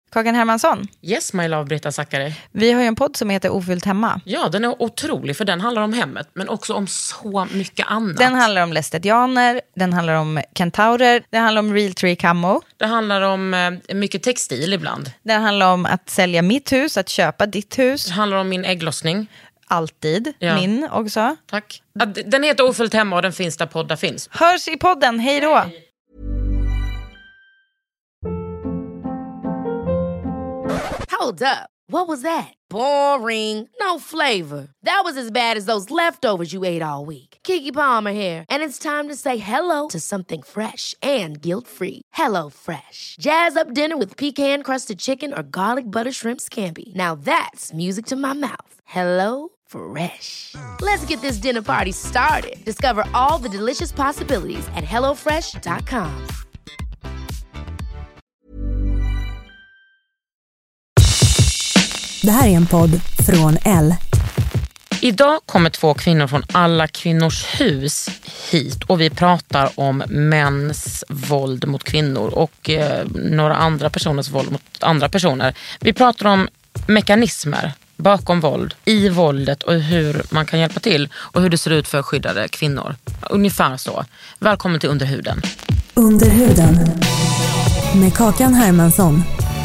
Kakan Hermansson. Yes, my love, Britta Zackari. Vi har ju en podd som heter Ofyllt hemma. Ja, den är otrolig för den handlar om hemmet, men också om så mycket annat. Den handlar om lästetianer, den handlar om kentaurer, den handlar om real tree camo. Det handlar om mycket textil ibland. Den handlar om att sälja mitt hus, att köpa ditt hus. Det handlar om min ägglossning. Alltid, min också. Tack. Den heter Ofyllt hemma och den finns där poddar finns. Hörs i podden, hej då! Hold up. What was that? Boring. No flavor. That was as bad as those leftovers you ate all week. Keke Palmer here, and it's time to say hello to something fresh and guilt-free. Hello Fresh. Jazz up dinner with pecan-crusted chicken or garlic butter shrimp scampi. Now that's music to my mouth. Hello Fresh. Let's get this dinner party started. Discover all the delicious possibilities at hellofresh.com. Det här är en podd från Elle. Idag kommer 2 kvinnor från Alla kvinnors hus hit och vi pratar om mäns våld mot kvinnor och några andra personers våld mot andra personer. Vi pratar om mekanismer bakom våld, i våldet och hur man kan hjälpa till och hur det ser ut för skyddade kvinnor. Ungefär så. Välkommen till Underhuden. Underhuden med Kakan Hermansson.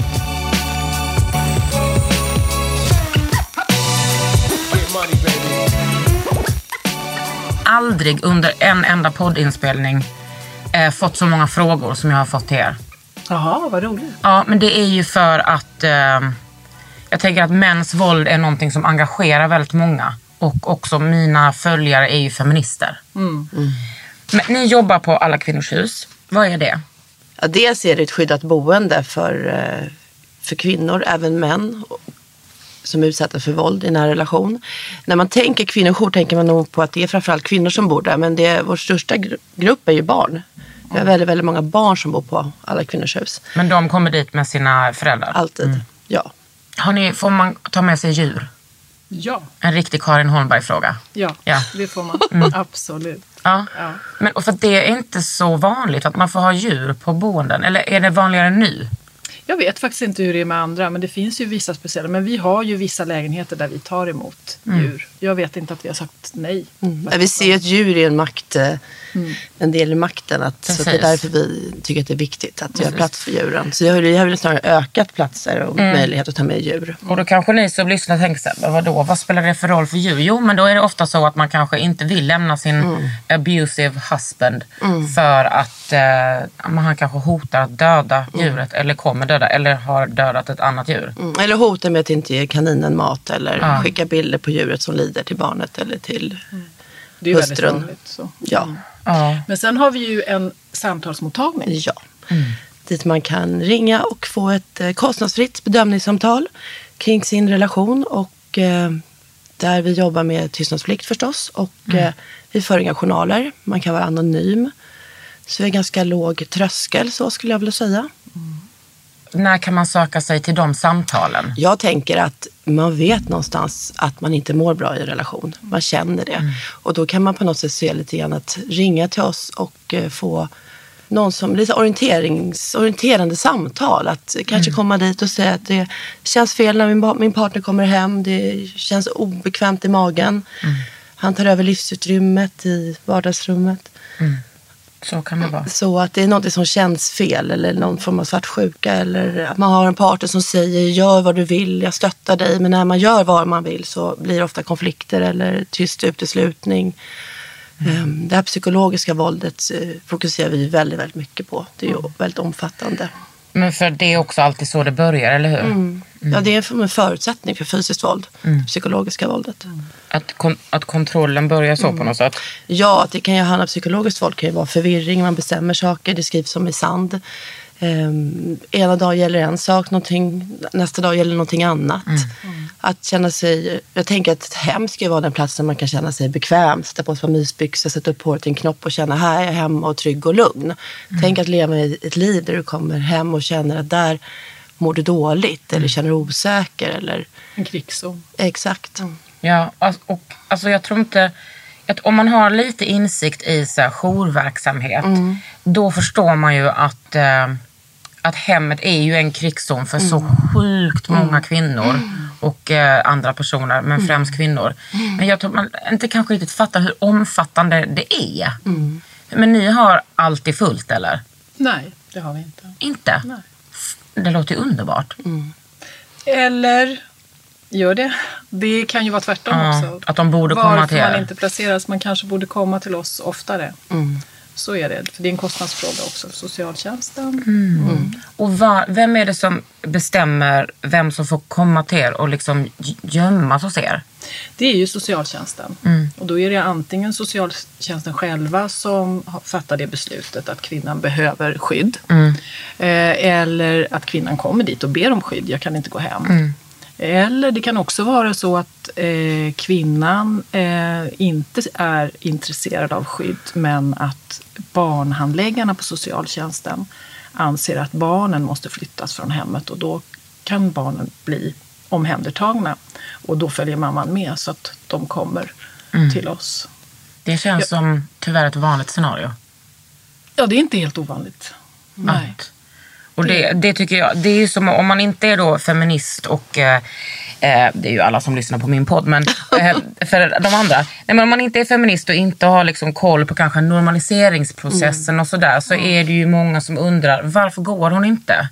Aldrig under en enda poddinspelning fått så många frågor som jag har fått till er. Jaha, vad roligt. Ja, men det är ju för att jag tänker att mäns våld är någonting som engagerar väldigt många. Och också mina följare är ju feminister. Men ni jobbar på Alla kvinnors hus. Vad är det? Ja, dels är det ett skyddat boende för kvinnor, även män som är utsatta för våld i nära relation. När man tänker kvinnojour tänker man nog på att det är framförallt kvinnor som bor där. Men vår största grupp är ju barn. Vi har väldigt, väldigt många barn som bor på Alla kvinnors hus. Men de kommer dit med sina föräldrar? Alltid, ja. Får man ta med sig djur? Ja. En riktig Karin Holmberg-fråga. Ja, det får man. Absolut. Ja. Men och för det är inte så vanligt att man får ha djur på boenden. Eller är det vanligare nu? Jag vet faktiskt inte hur det är med andra, men det finns ju vissa speciella. Men vi har ju vissa lägenheter där vi tar emot djur. Jag vet inte att vi har sagt nej. Vi ser att djur är en del i makten. Så det är därför vi tycker att det är viktigt att göra plats för djuren. Så jag har väl snarare ökat platser och möjlighet att ta med djur. Och då kanske ni som lyssnar tänker så här, vad spelar det för roll för djur? Jo, men då är det ofta så att man kanske inte vill lämna sin abusive husband för att han kanske hotar att döda djuret eller kommer döda eller har dödat ett annat djur. Eller hotar med att inte ge kaninen mat eller skicka bilder på djuret som lider till barnet eller till det är hustrun. väldigt vanligt så. Ja. Men sen har vi ju en samtalsmottagning. Ja. Dit man kan ringa och få ett kostnadsfritt bedömningssamtal kring sin relation och där vi jobbar med tystnadsplikt förstås och vi för inga journaler. Man kan vara anonym. Så det är ganska låg tröskel, så skulle jag vilja säga. När kan man söka sig till de samtalen? Jag tänker att man vet någonstans att man inte mår bra i relation. Man känner det. Och då kan man på något sätt se lite grann att ringa till oss och få någon som lite orienterande samtal. Att kanske komma dit och säga att det känns fel när min partner kommer hem. Det känns obekvämt i magen. Han tar över livsutrymmet i vardagsrummet. Så kan det vara. Så att det är något som känns fel eller någon form av svartsjuka eller att man har en partner som säger gör vad du vill, jag stöttar dig. Men när man gör vad man vill så blir det ofta konflikter eller tyst uteslutning. Det här psykologiska våldet fokuserar vi väldigt, väldigt mycket på. Det är ju väldigt omfattande. Men för det är också alltid så det börjar, eller hur? Ja, det är en förutsättning för fysiskt våld, psykologiska våldet. Att kontrollen börjar så på något sätt? Ja, det kan ju handla om psykologiskt våld. Det kan ju vara förvirring, man bestämmer saker, det skrivs som i sand. Ena dag gäller en sak, nästa dag gäller någonting annat. Att känna sig, jag tänker att ett hem ska vara den platsen man kan känna sig bekväm, sätta på ett par mysbyxor, sätta upp håret i en knopp och känna här är jag hemma och trygg och lugn. Tänk att leva i ett liv där du kommer hem och känner att där mår du dåligt eller känner osäker eller en krigszon. Exakt. Ja, och alltså jag tror inte att om man har lite insikt i så här jourverksamhet, då förstår man ju att hemmet är ju en krigszon för så sjukt många kvinnor och andra personer, men främst kvinnor. Men jag tror man inte kanske riktigt fattar hur omfattande det är. Men ni har alltid fullt, eller? Nej, det har vi inte. Inte? Nej. Det låter ju underbart. Eller gör det. Det kan ju vara tvärtom också. Att de borde komma till Varför man er. inte placeras, man kanske borde komma till oss oftare. Så är det. För det är en kostnadsfråga också. Socialtjänsten. Och vem är det som bestämmer vem som får komma till er och liksom gömmas hos er? Det är ju socialtjänsten. Och då är det antingen socialtjänsten själva som fattar det beslutet att kvinnan behöver skydd. Eller att kvinnan kommer dit och ber om skydd. Jag kan inte gå hem. Eller det kan också vara så att kvinnan inte är intresserad av skydd, men att barnhandläggarna på socialtjänsten anser att barnen måste flyttas från hemmet, och då kan barnen bli omhändertagna, och då följer mamman med så att de kommer till oss. Det känns som tyvärr ett vanligt scenario. Ja, det är inte helt ovanligt. Nej. Och det tycker jag, det är ju som om man inte är då feminist och det är ju alla som lyssnar på min podd, men för de andra. Nej, men om man inte är feminist och inte har liksom koll på kanske normaliseringsprocessen och sådär, så är det ju många som undrar, varför går hon inte?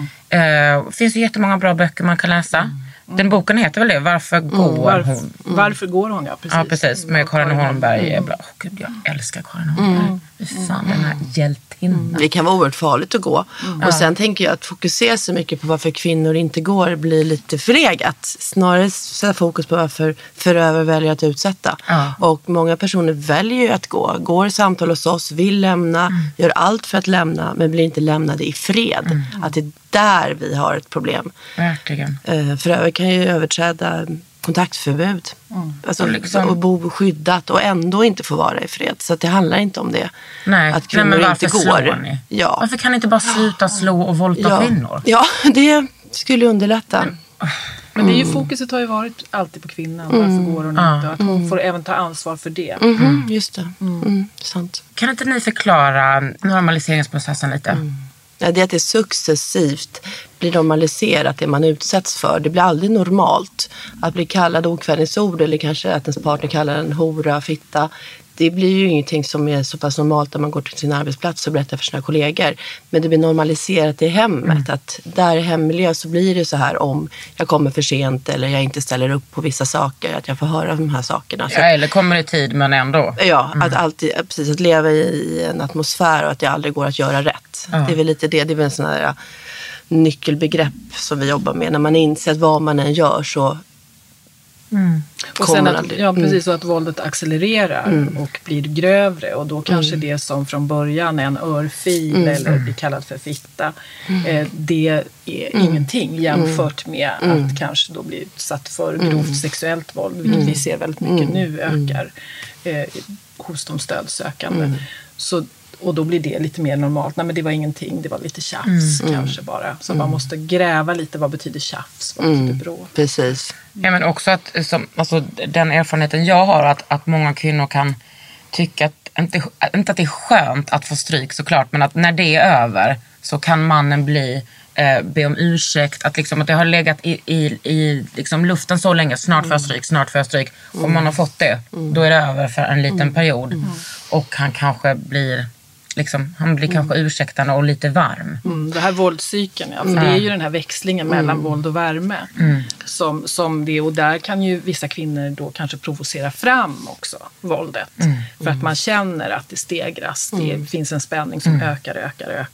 Det finns ju jättemånga bra böcker man kan läsa. Den boken heter väl det? Varför går hon? Varför går hon, ja, precis. Ja, precis. Med Karin Holmberg. Gud, jag älskar Karin Holmberg. Fan, den här hjältinnan. Det kan vara oerhört farligt att gå. Och sen tänker jag att fokusera så mycket på varför kvinnor inte går blir lite förlegat. Snarare sätta fokus på varför förövare väljer att utsätta. Och många personer väljer ju att gå. Går samtal hos oss, vill lämna, gör allt för att lämna, men blir inte lämnade i fred. Att det är där vi har ett problem. Verkligen. Förövare kan ju överträda kontaktförbud. Alltså, och bo skyddat och ändå inte få vara i fred. Så att det handlar inte om det. Nej, att kvinnor inte går. Slår ni? Ja. Varför kan ni inte bara sluta slå och våldta kvinnor? Ja, det skulle underlätta. Men det är ju, fokuset har ju varit alltid på kvinnan. Varför går hon inte? Att hon får även ta ansvar för det. Just det. Sant. Kan inte ni förklara normaliseringsprocessen lite? Ja, det är att det successivt blir normaliserat det man utsätts för. Det blir aldrig normalt. Att bli kallad okvädningsord eller kanske att ens partner kallar en hora, fitta. Det blir ju ingenting som är så pass normalt när man går till sin arbetsplats och berättar för sina kollegor. Men det blir normaliserat i hemmet. Att där i hemmiljö så blir det så här om jag kommer för sent eller jag inte ställer upp på vissa saker. Att jag får höra de här sakerna. Ja, eller kommer i tid men ändå. Ja, att alltid, precis, att leva i en atmosfär och att det aldrig går att göra rätt. Det är väl lite det. Det är väl en sån här nyckelbegrepp som vi jobbar med. När man inser att vad man än gör så och sen att, precis så att våldet accelererar och blir grövre, och då kanske det som från början är en örfil eller blir kallad för fitta, det är ingenting jämfört med att kanske då bli utsatt för grovt sexuellt våld, vilket vi ser väldigt mycket nu ökar hos de stödsökande. Så, och då blir det lite mer normalt. Nej, men det var ingenting, det var lite tjafs kanske bara. Så man måste gräva lite, vad betyder tjafs, vad betyder bråk. Precis. Ja, men också att alltså, den erfarenheten jag har att många kvinnor kan tycka att, inte att det är skönt att få stryk såklart, men att när det är över så kan mannen be om ursäkt, att, liksom, att det har legat i liksom luften så länge, snart får jag stryk. Om man har fått det, då är det över för en liten period. Och han kanske blir han blir kanske ursäktande och lite varm. Det här våldscykeln, för det är ju den här växlingen mellan våld och värme. Som det, och där kan ju vissa kvinnor då kanske provocera fram också våldet. För att man känner att det stegras. Det finns en spänning som ökar.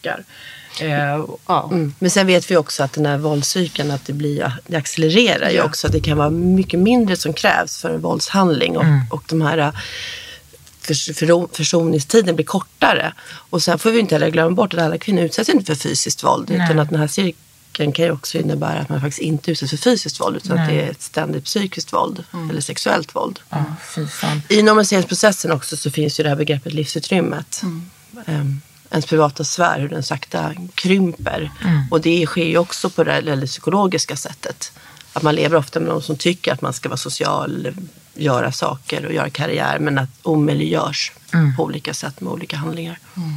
Men sen vet vi också att den här våldscykeln, att det accelererar ju också. Det kan vara mycket mindre som krävs för en våldshandling. Och de här försoningstiden blir kortare. Och sen får vi inte heller glömma bort att alla kvinnor utsätts inte för fysiskt våld. Utan att den här cirkeln kan ju också innebära att man faktiskt inte utsätts för fysiskt våld. Utan att det är ett ständigt psykiskt våld. Eller sexuellt våld. Fy fan. I normaliseringsprocessen också så finns ju det här begreppet livsutrymmet. Ens privata sfär, hur den sakta krymper. Och det sker ju också på det psykologiska sättet. Att man lever ofta med någon som tycker att man ska vara social, göra saker och göra karriär, men att omöjliggörs på olika sätt med olika handlingar.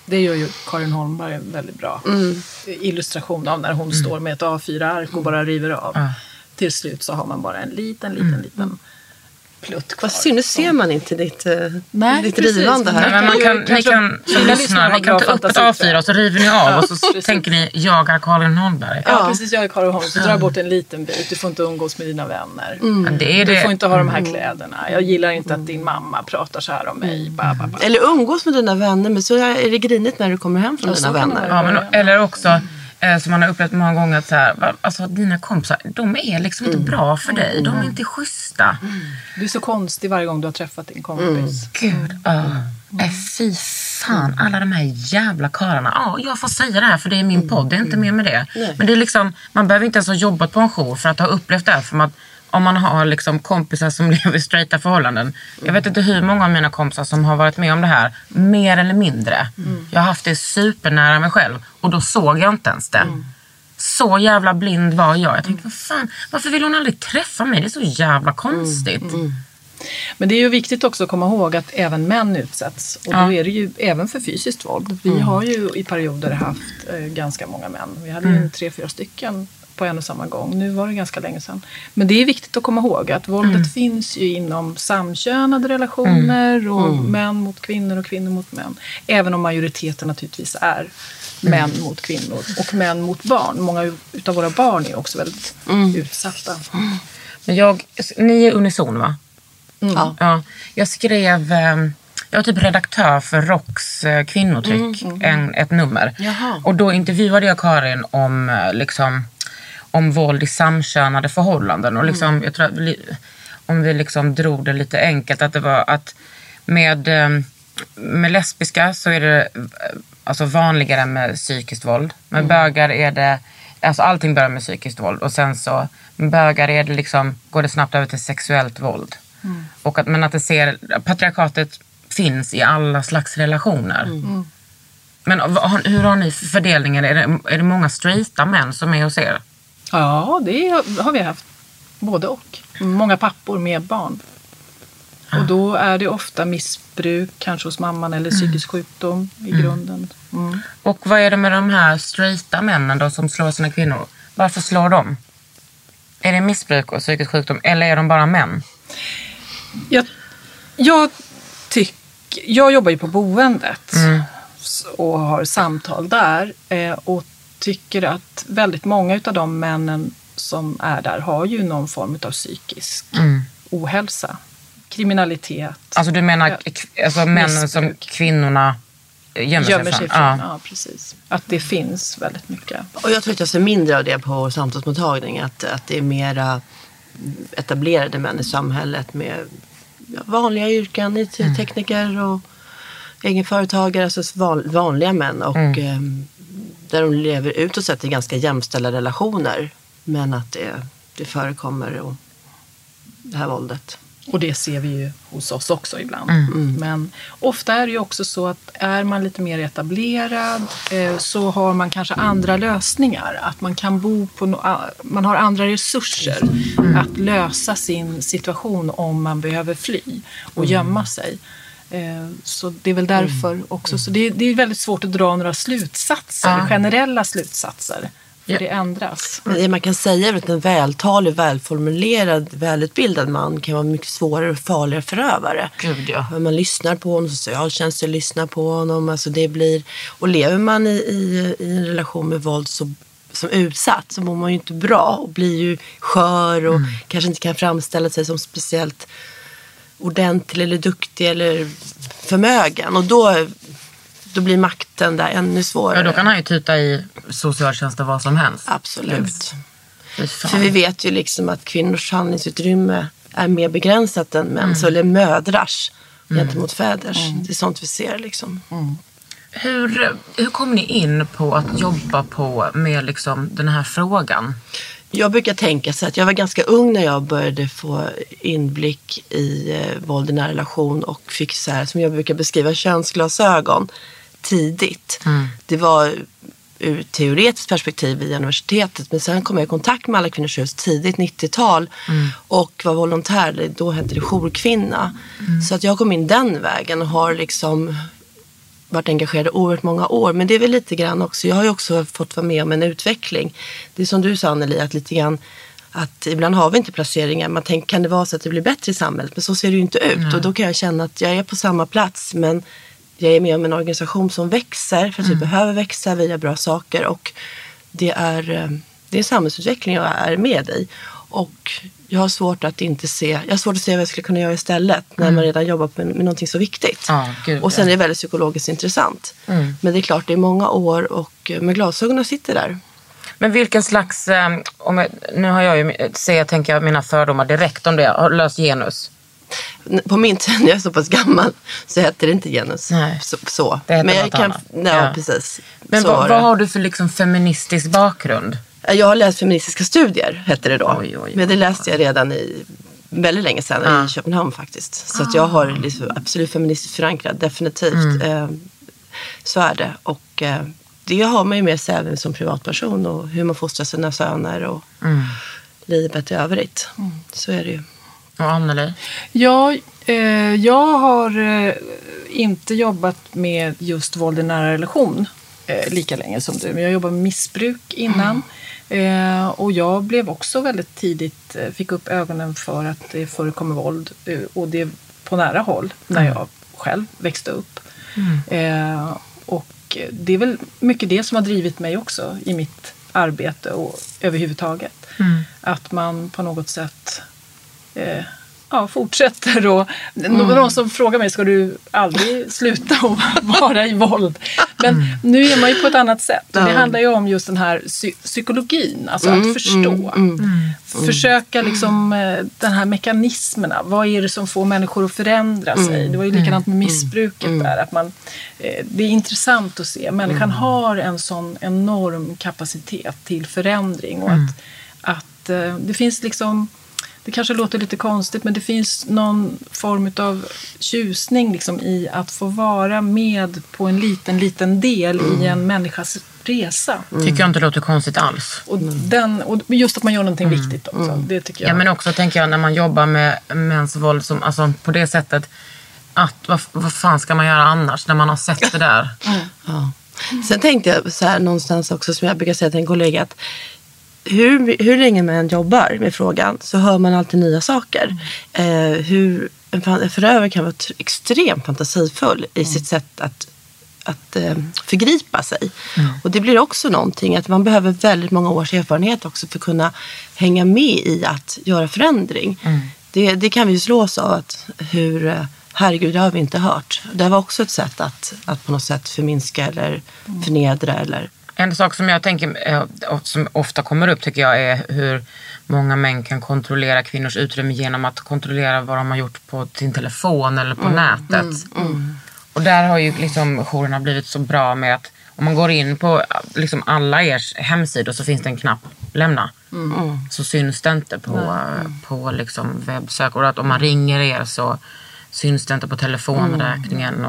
Det gör ju Karin Holmberg en väldigt bra illustration av när hon står med ett A4-ark och bara river av. Till slut så har man bara en liten plutt kvar. Vad synd, nu ser man inte ditt rivande här. Men ni kan ta upp ett A4 och så river ni av och så tänker ni, jag är Karin Holmberg. Ja, precis, jag är Karin Holmberg. Så drar bort en liten bit. Du får inte umgås med dina vänner. Du får inte ha de här kläderna. Jag gillar inte att din mamma pratar så här om mig. Eller umgås med dina vänner, men så är det grinigt när du kommer hem från dina vänner. Ja, men, eller också... som man har upplevt många gånger att så här, alltså dina kompisar, de är liksom inte bra för dig. De är inte schyssta. Du är så konstig varje gång du har träffat din kompis. Gud, fy fan, alla de här jävla karlarna. Jag får säga det här för det är min podd, det är inte mer med det. Men det är liksom, man behöver inte ens ha jobbat på en jour för att ha upplevt det här. För att om man har liksom kompisar som lever i straighta förhållanden. Jag vet inte hur många av mina kompisar som har varit med om det här. Mer eller mindre. Jag har haft det supernära mig själv. Och då såg jag inte ens det. Så jävla blind var jag. Jag tänkte, vad fan, varför vill hon aldrig träffa mig? Det är så jävla konstigt. Men det är ju viktigt också att komma ihåg att även män utsätts. Och då är det ju även för fysiskt våld. Vi har ju i perioder haft ganska många män. Vi hade ju 3-4 stycken på en och samma gång. Nu var det ganska länge sedan. Men det är viktigt att komma ihåg att våldet finns ju inom samkönade relationer och män mot kvinnor och kvinnor mot män. Även om majoriteten naturligtvis är män mot kvinnor och män mot barn. Många utav våra barn är också väldigt utsatta. Men ni är unison, va? Ja. Jag skrev... Jag var typ redaktör för Rocks kvinnotryck, ett nummer. Jaha. Och då intervjuade jag Karin om våld i samkönade förhållanden. Och liksom, jag tror att om vi liksom drog det lite enkelt, att det var att med lesbiska så är det alltså vanligare med psykiskt våld. Med bögar är det, alltså allting börjar med psykiskt våld. Och sen så, med bögar är det liksom, går det snabbt över till sexuellt våld. Och men att patriarkatet finns i alla slags relationer. Men hur har ni fördelningen? Är det många straighta män som är hos er? Ja, det har vi haft. Både och. Många pappor med barn. Och då är det ofta missbruk, kanske hos mamman, eller psykisk sjukdom i grunden. Och vad är det med de här straighta männen då som slår sina kvinnor? Varför slår de? Är det missbruk och psykisk sjukdom, eller är de bara män? Jag jobbar ju på boendet och har samtal där och tycker att väldigt många av de männen som är där har ju någon form av psykisk ohälsa, kriminalitet. Alltså du menar alltså männen som kvinnorna gömmer sig från? Ja, precis. Att det finns väldigt mycket. Och jag tror att jag ser mindre av det på samtalsmottagning, att det är mera etablerade män i samhället med vanliga yrken, IT-tekniker och egenföretagare, alltså vanliga män och där de lever ut och sätter ganska jämställda relationer, men att det förekommer och det här våldet. Och det ser vi ju hos oss också ibland. Men ofta är det ju också så att är man lite mer etablerad så har man kanske andra lösningar. Att man kan bo på man har andra resurser att lösa sin situation om man behöver fly och gömma sig. Så det är väl därför också. Så det är väldigt svårt att dra några slutsatser, generella slutsatser. För det ändras. Men det man kan säga är att en vältalig, välformulerad, välutbildad man kan vara mycket svårare och farligare förövare. Gud, ja. Man lyssnar på honom, socialtjänsten lyssnar på honom. Alltså det blir, och lever man i en relation med våld som utsatt, så mår man ju inte bra och blir ju skör och kanske inte kan framställa sig som speciellt ordentlig eller duktig eller förmögen. Och då blir makten där ännu svårare. Ja, då kan han ju tuta i socialtjänsten vad som helst. Absolut. För vi vet ju liksom att kvinnors handlingsutrymme är mer begränsat än mäns eller mödrars gentemot fäders. Det är sånt vi ser liksom. Hur kom ni in på att jobba med liksom den här frågan? Jag brukar tänka så att jag var ganska ung när jag började få inblick i våld i nära relation och fick så här, som jag brukar beskriva, könsglasögon tidigt. Det var ur teoretiskt perspektiv via universitetet, men sen kom jag i kontakt med Alla kvinnors hus tidigt 90-tal och var volontär, då hette det jourkvinna. Så att jag kom in den vägen och har liksom varit engagerade oerhört många år. Men det är väl lite grann också, jag har ju också fått vara med om en utveckling. Det är som du sa, Anneli, att lite grann att ibland har vi inte placeringar. Man tänker, kan det vara så att det blir bättre i samhället? Men så ser det ju inte ut. Och då kan jag känna att jag är på samma plats, men jag är med om en organisation som växer. För att vi behöver växa, vi gör bra saker. Och det är en samhällsutveckling jag är med i. Och jag har svårt att inte se, jag har svårt att se vad jag skulle kunna göra istället när man redan jobbar med någonting så viktigt. Och sen är det väldigt psykologiskt intressant. Men det är klart, det är många år och med glasögonen sitter där. Men vilken slags, nu har jag ju, tänker jag mina fördomar direkt om det, har löst genus. På min tid, när jag är så pass gammal, så hette det inte genus. Nej. Så. Det heter men jag något kan, annat. ja, precis. Men vad har du för liksom feministisk bakgrund? Jag har läst feministiska studier, hette det då. Oj. Men det läste jag redan väldigt länge sedan i Köpenhamn faktiskt. Så att jag har liksom absolut feministiskt förankrad, definitivt. Så är det. Och det har man ju med sig även som privatperson och hur man fostrar sina söner och livet i övrigt. Så är det ju. Och Anneli? Ja, jag har inte jobbat med just våld i nära relation lika länge som du. Men jag jobbade med missbruk innan. Och jag blev också väldigt tidigt, fick upp ögonen för att det förekommer våld. Och det på nära håll när jag själv växte upp. Och det är väl mycket det som har drivit mig också i mitt arbete och överhuvudtaget. Att man på något sätt fortsätter. Och någon som frågar mig, ska du aldrig sluta att vara i våld? Men nu är man ju på ett annat sätt. Och det handlar ju om just den här psykologin. Alltså att förstå. Försöka liksom den här mekanismerna. Vad är det som får människor att förändra sig? Det var ju likadant med missbruket där. Att det är intressant att se. Människan har en sån enorm kapacitet till förändring. Och att det finns liksom... Det kanske låter lite konstigt, men det finns någon form av tjusning liksom i att få vara med på en liten del i en människas resa. Tycker jag inte låter konstigt alls. Och just att man gör någonting viktigt också. Det tycker jag. Ja, men också tänker jag när man jobbar med mäns våld som, alltså, på det sättet att vad fan ska man göra annars när man har sett det där? Ja. Sen tänkte jag så här någonstans också, som jag brukar säga till en kollega, att hur länge man än jobbar med frågan så hör man alltid nya saker. Hur en förövare kan vara extremt fantasifull i sitt sätt att förgripa sig. Och det blir också någonting att man behöver väldigt många års erfarenhet också för att kunna hänga med i att göra förändring. Det kan vi ju slås av att herregud, det har vi inte hört. Det var också ett sätt att på något sätt förminska eller förnedra eller... En sak som jag tänker, som ofta kommer upp tycker jag, är hur många män kan kontrollera kvinnors utrymme genom att kontrollera vad de har gjort på sin telefon eller på nätet. Och där har ju liksom jourerna blivit så bra med att om man går in på liksom alla ers hemsidor så finns det en knapp lämna. Så syns det inte på liksom webbsök. Och att om man ringer er så syns det inte på telefonräkningen.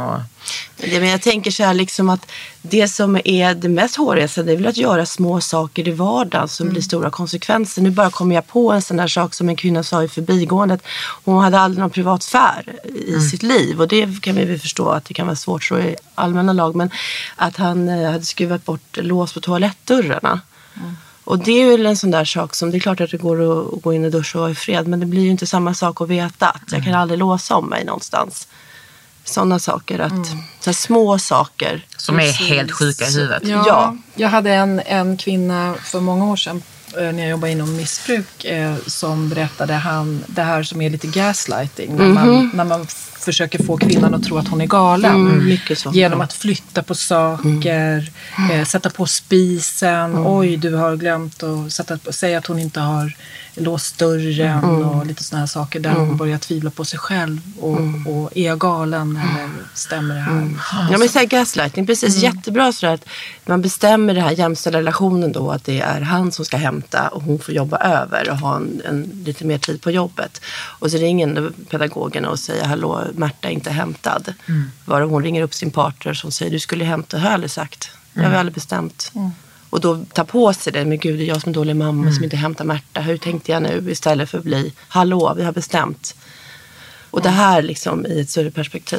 Men jag tänker så här liksom att det som är det mest hårigaste, det är väl att göra små saker i vardagen som blir stora konsekvenser. Nu bara kommer jag på en sån där sak som en kvinna sa i förbigåendet. Hon hade aldrig någon privat sfär i sitt liv, och det kan vi väl förstå att det kan vara svårt så i allmänna lag, men att han hade skruvat bort lås på toalettdörrarna. Och det är ju en sån där sak som, det är klart att det går att gå in i dusch och vara i fred, men det blir ju inte samma sak att veta att jag kan aldrig låsa om mig någonstans. Sådana saker, så små saker. Som är helt sjuka i huvudet. Ja. Jag hade en kvinna för många år sedan när jag jobbade inom missbruk som berättade det här som är lite gaslighting. När man försöker få kvinnan att tro att hon är galen. Mycket så. Genom att flytta på saker, sätta på spisen. Oj, du har glömt att säga att hon inte har låst dörren och lite såna här saker där hon börjar tvivla på sig själv och är jag galen eller stämmer det här? Ja, men så här gaslighting, precis, jättebra så att man bestämmer det här jämställda relationen då, att det är han som ska hämta och hon får jobba över och ha en lite mer tid på jobbet. Och så ringer pedagogerna och säger hallå, Märta är inte hämtad. Var hon ringer upp sin partner som säger du skulle hämta, har jag aldrig sagt. Det har vi aldrig bestämt. Och då tar på sig det, men gud, det är jag som är dålig mamma som inte hämtar Märta. Hur tänkte jag nu? Istället för att bli hallå, vi har bestämt. Och det här liksom i ett större perspektiv.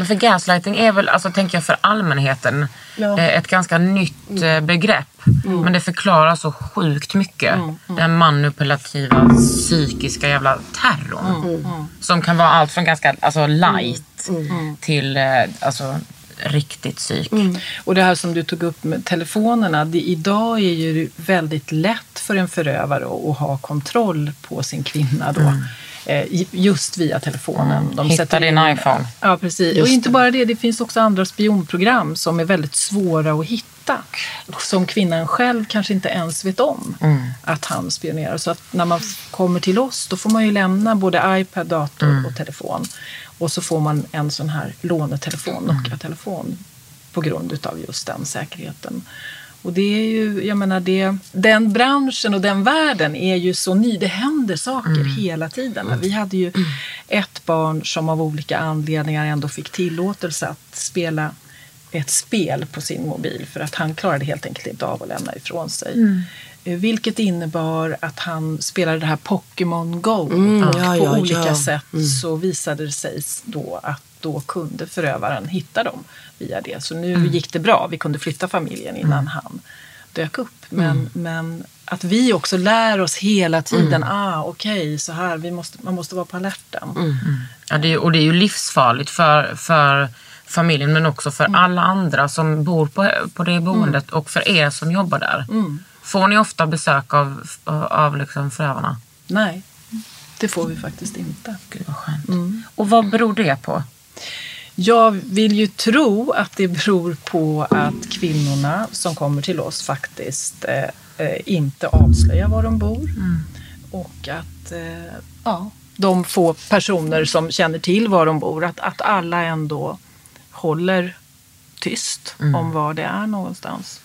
Men för gaslighting är väl, alltså tänker jag för allmänheten, ett ganska nytt begrepp. Men det förklarar så sjukt mycket. Den manipulativa, psykiska jävla terrorn. Som kan vara allt från ganska light till riktigt psyk. Och det här som du tog upp med telefonerna, idag är ju väldigt lätt för en förövare att ha kontroll på sin kvinna då. Just via telefonen. Hitta din iPhone. Ja, precis. Och inte bara det finns också andra spionprogram som är väldigt svåra att hitta. Som kvinnan själv kanske inte ens vet om att han spionerar. Så att när man kommer till oss, då får man ju lämna både iPad, dator och telefon. Och så får man en sån här lånetelefon, Nokia-telefon, på grund utav just den säkerheten. Och det är ju, jag menar, den branschen och den världen är ju så ny. Det händer saker hela tiden. Vi hade ju ett barn som av olika anledningar ändå fick tillåtelse att spela ett spel på sin mobil. För att han klarade helt enkelt inte av att lämna ifrån sig. Vilket innebar att han spelade det här Pokémon Go. På olika sätt så visade det sig då att då kunde förövaren hitta dem via det. Så nu gick det bra. Vi kunde flytta familjen innan han dök upp. Men att vi också lär oss hela tiden. Okej, så här. Man måste vara på alerten. Ja, det är ju livsfarligt för familjen, men också för alla andra som bor på det boendet och för er som jobbar där. Får ni ofta besök av liksom förövarna? Nej, det får vi faktiskt inte. Gud vad skönt. Och vad beror det på? Jag vill ju tro att det beror på att kvinnorna som kommer till oss faktiskt inte avslöjar var de bor. Och att de få personer som känner till var de bor, att alla ändå håller tyst om var det är någonstans.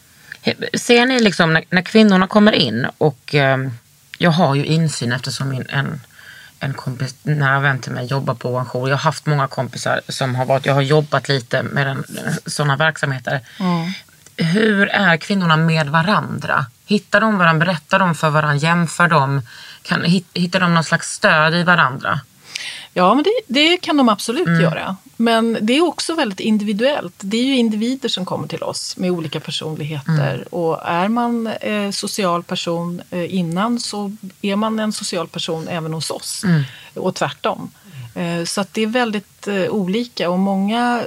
Ser ni liksom när kvinnorna kommer in, och jag har ju insyn eftersom en kompis, nära vän till mig, jobbar på en jour. Jag har haft många kompisar som jag har jobbat lite med sådana verksamheter. Hur är kvinnorna med varandra? Hittar de varandra? Berättar de för varandra? Jämför de? Hittar de någon slags stöd i varandra? Ja, men det kan de absolut göra. Men det är också väldigt individuellt. Det är ju individer som kommer till oss med olika personligheter. Och är man social person innan, så är man en social person även hos oss. Och tvärtom. Så att det är väldigt olika. Och många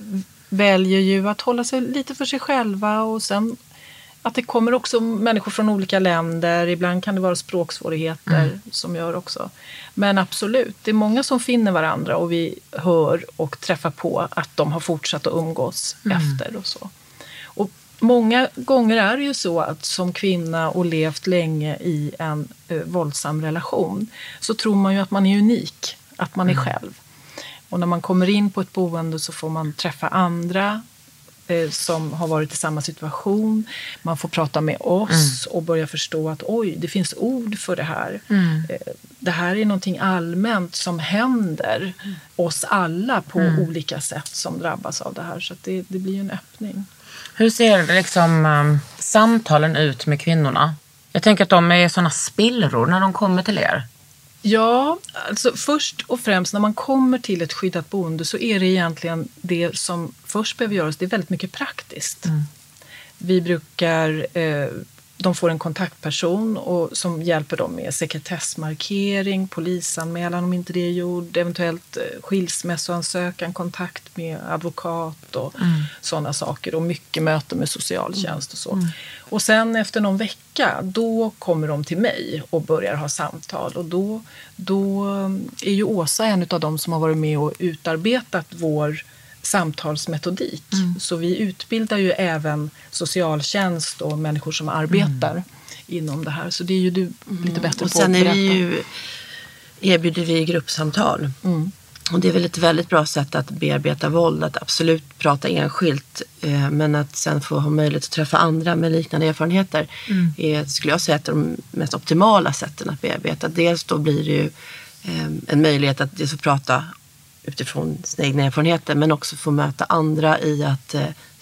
väljer ju att hålla sig lite för sig själva. Och sen att det kommer också människor från olika länder. Ibland kan det vara språksvårigheter som gör också. Men absolut, det är många som finner varandra och vi hör och träffar på att de har fortsatt att umgås efter och så. Och många gånger är det ju så att som kvinna och levt länge i en våldsam relation, så tror man ju att man är unik, att man är själv. Och när man kommer in på ett boende så får man träffa andra som har varit i samma situation. Man får prata med oss och börja förstå att det finns ord för det här. Det här är någonting allmänt som händer oss alla på olika sätt som drabbas av det här. Så att det blir en öppning. Hur ser det liksom samtalen ut med kvinnorna? Jag tänker att de är sådana spillror när de kommer till er. Ja, alltså först och främst när man kommer till ett skyddat boende så är det egentligen det som först behöver göras. Det är väldigt mycket praktiskt. Vi brukar, de får en kontaktperson som hjälper dem med sekretessmarkering, polisanmälan om inte det är gjord, eventuellt skilsmässoansökan, kontakt med advokat och sådana saker, och mycket möten med socialtjänst och så. Och sen efter någon vecka, då kommer de till mig och börjar ha samtal, och då är ju Åsa en av dem som har varit med och utarbetat vår samtalsmetodik. Så vi utbildar ju även socialtjänst och människor som arbetar inom det här. Så det är ju du lite bättre på att berätta. Och sen erbjuder vi gruppsamtal. Och det är väl ett väldigt bra sätt att bearbeta våld, att absolut prata enskilt, men att sen få ha möjlighet att träffa andra med liknande erfarenheter är, skulle jag säga, ett av de mest optimala sätten att bearbeta. Dels då blir det ju en möjlighet att dels få prata utifrån sina egna erfarenheter, men också få möta andra i att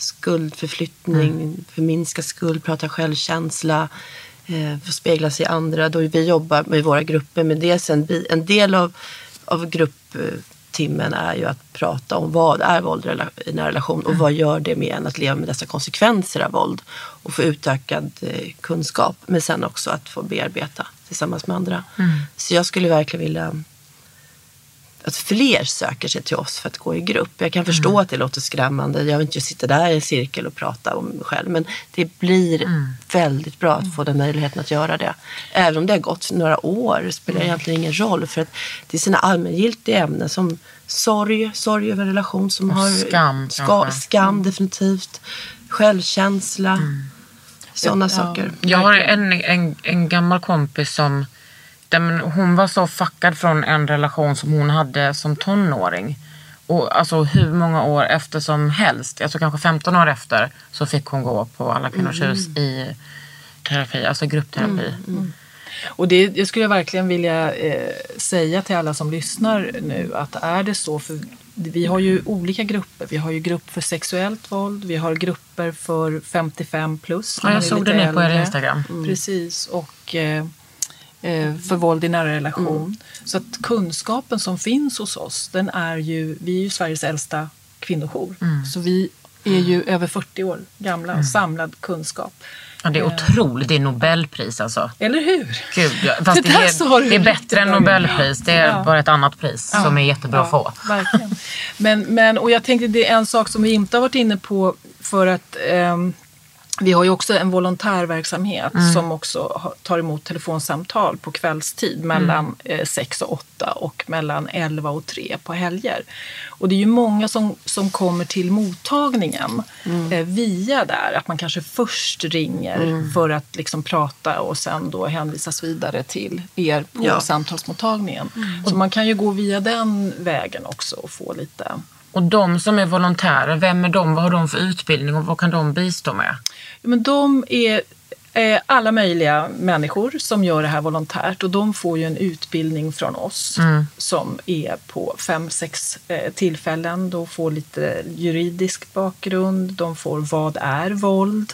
skuldförflyttning, förminska skuld, prata självkänsla, få spegla sig i andra. Då vi jobbar med våra grupper med dels en del av gruppterapi timmen är ju att prata om vad är våld i nära relation och vad gör det med en att leva med dessa konsekvenser av våld och få utökad kunskap, men sen också att få bearbeta tillsammans med andra. Så jag skulle verkligen vilja att fler söker sig till oss för att gå i grupp. Jag kan förstå att det låter skrämmande. Jag vill inte sitta där i en cirkel och prata om mig själv. Men det blir väldigt bra att få den möjligheten att göra det. Även om det har gått några år spelar det egentligen ingen roll. För att det är sina allmängiltiga ämnen som sorg över relation som har skam definitivt. Självkänsla. Sådana saker. Jag har en gammal kompis som hon var så fuckad från en relation som hon hade som tonåring. Och alltså hur många år efter som helst, alltså kanske 15 år efter, så fick hon gå på Alla kvinnors hus i terapi, alltså gruppterapi. Och det skulle jag verkligen vilja säga till alla som lyssnar nu, att är det så, för vi har ju olika grupper. Vi har ju grupp för sexuellt våld, vi har grupper för 55 plus. Ja, jag såg det nu på er Instagram. Precis, och för våld i nära relation. Så att kunskapen som finns hos oss, vi är ju Sveriges äldsta kvinnojour. Så vi är ju över 40 år gamla, samlad kunskap. Ja, det är otroligt, det är Nobelpris alltså. Eller hur? Gud, fast det är bättre än Nobelpris, det är bara ett annat pris som är jättebra att få. Verkligen. Och jag tänkte det är en sak som vi inte har varit inne på, för att vi har ju också en volontärverksamhet som också tar emot telefonsamtal på kvällstid mellan 6 och 8 och mellan 11 och 3 på helger. Och det är ju många som kommer till mottagningen via där. Att man kanske först ringer för att liksom prata och sen då hänvisas vidare till er på samtalsmottagningen. Så man kan ju gå via den vägen också och få lite... Och de som är volontärer, vem är de? Vad har de för utbildning och vad kan de bistå med? Men de är alla möjliga människor som gör det här volontärt, och de får ju en utbildning från oss som är på 5-6 tillfällen. De får lite juridisk bakgrund, de får vad är våld,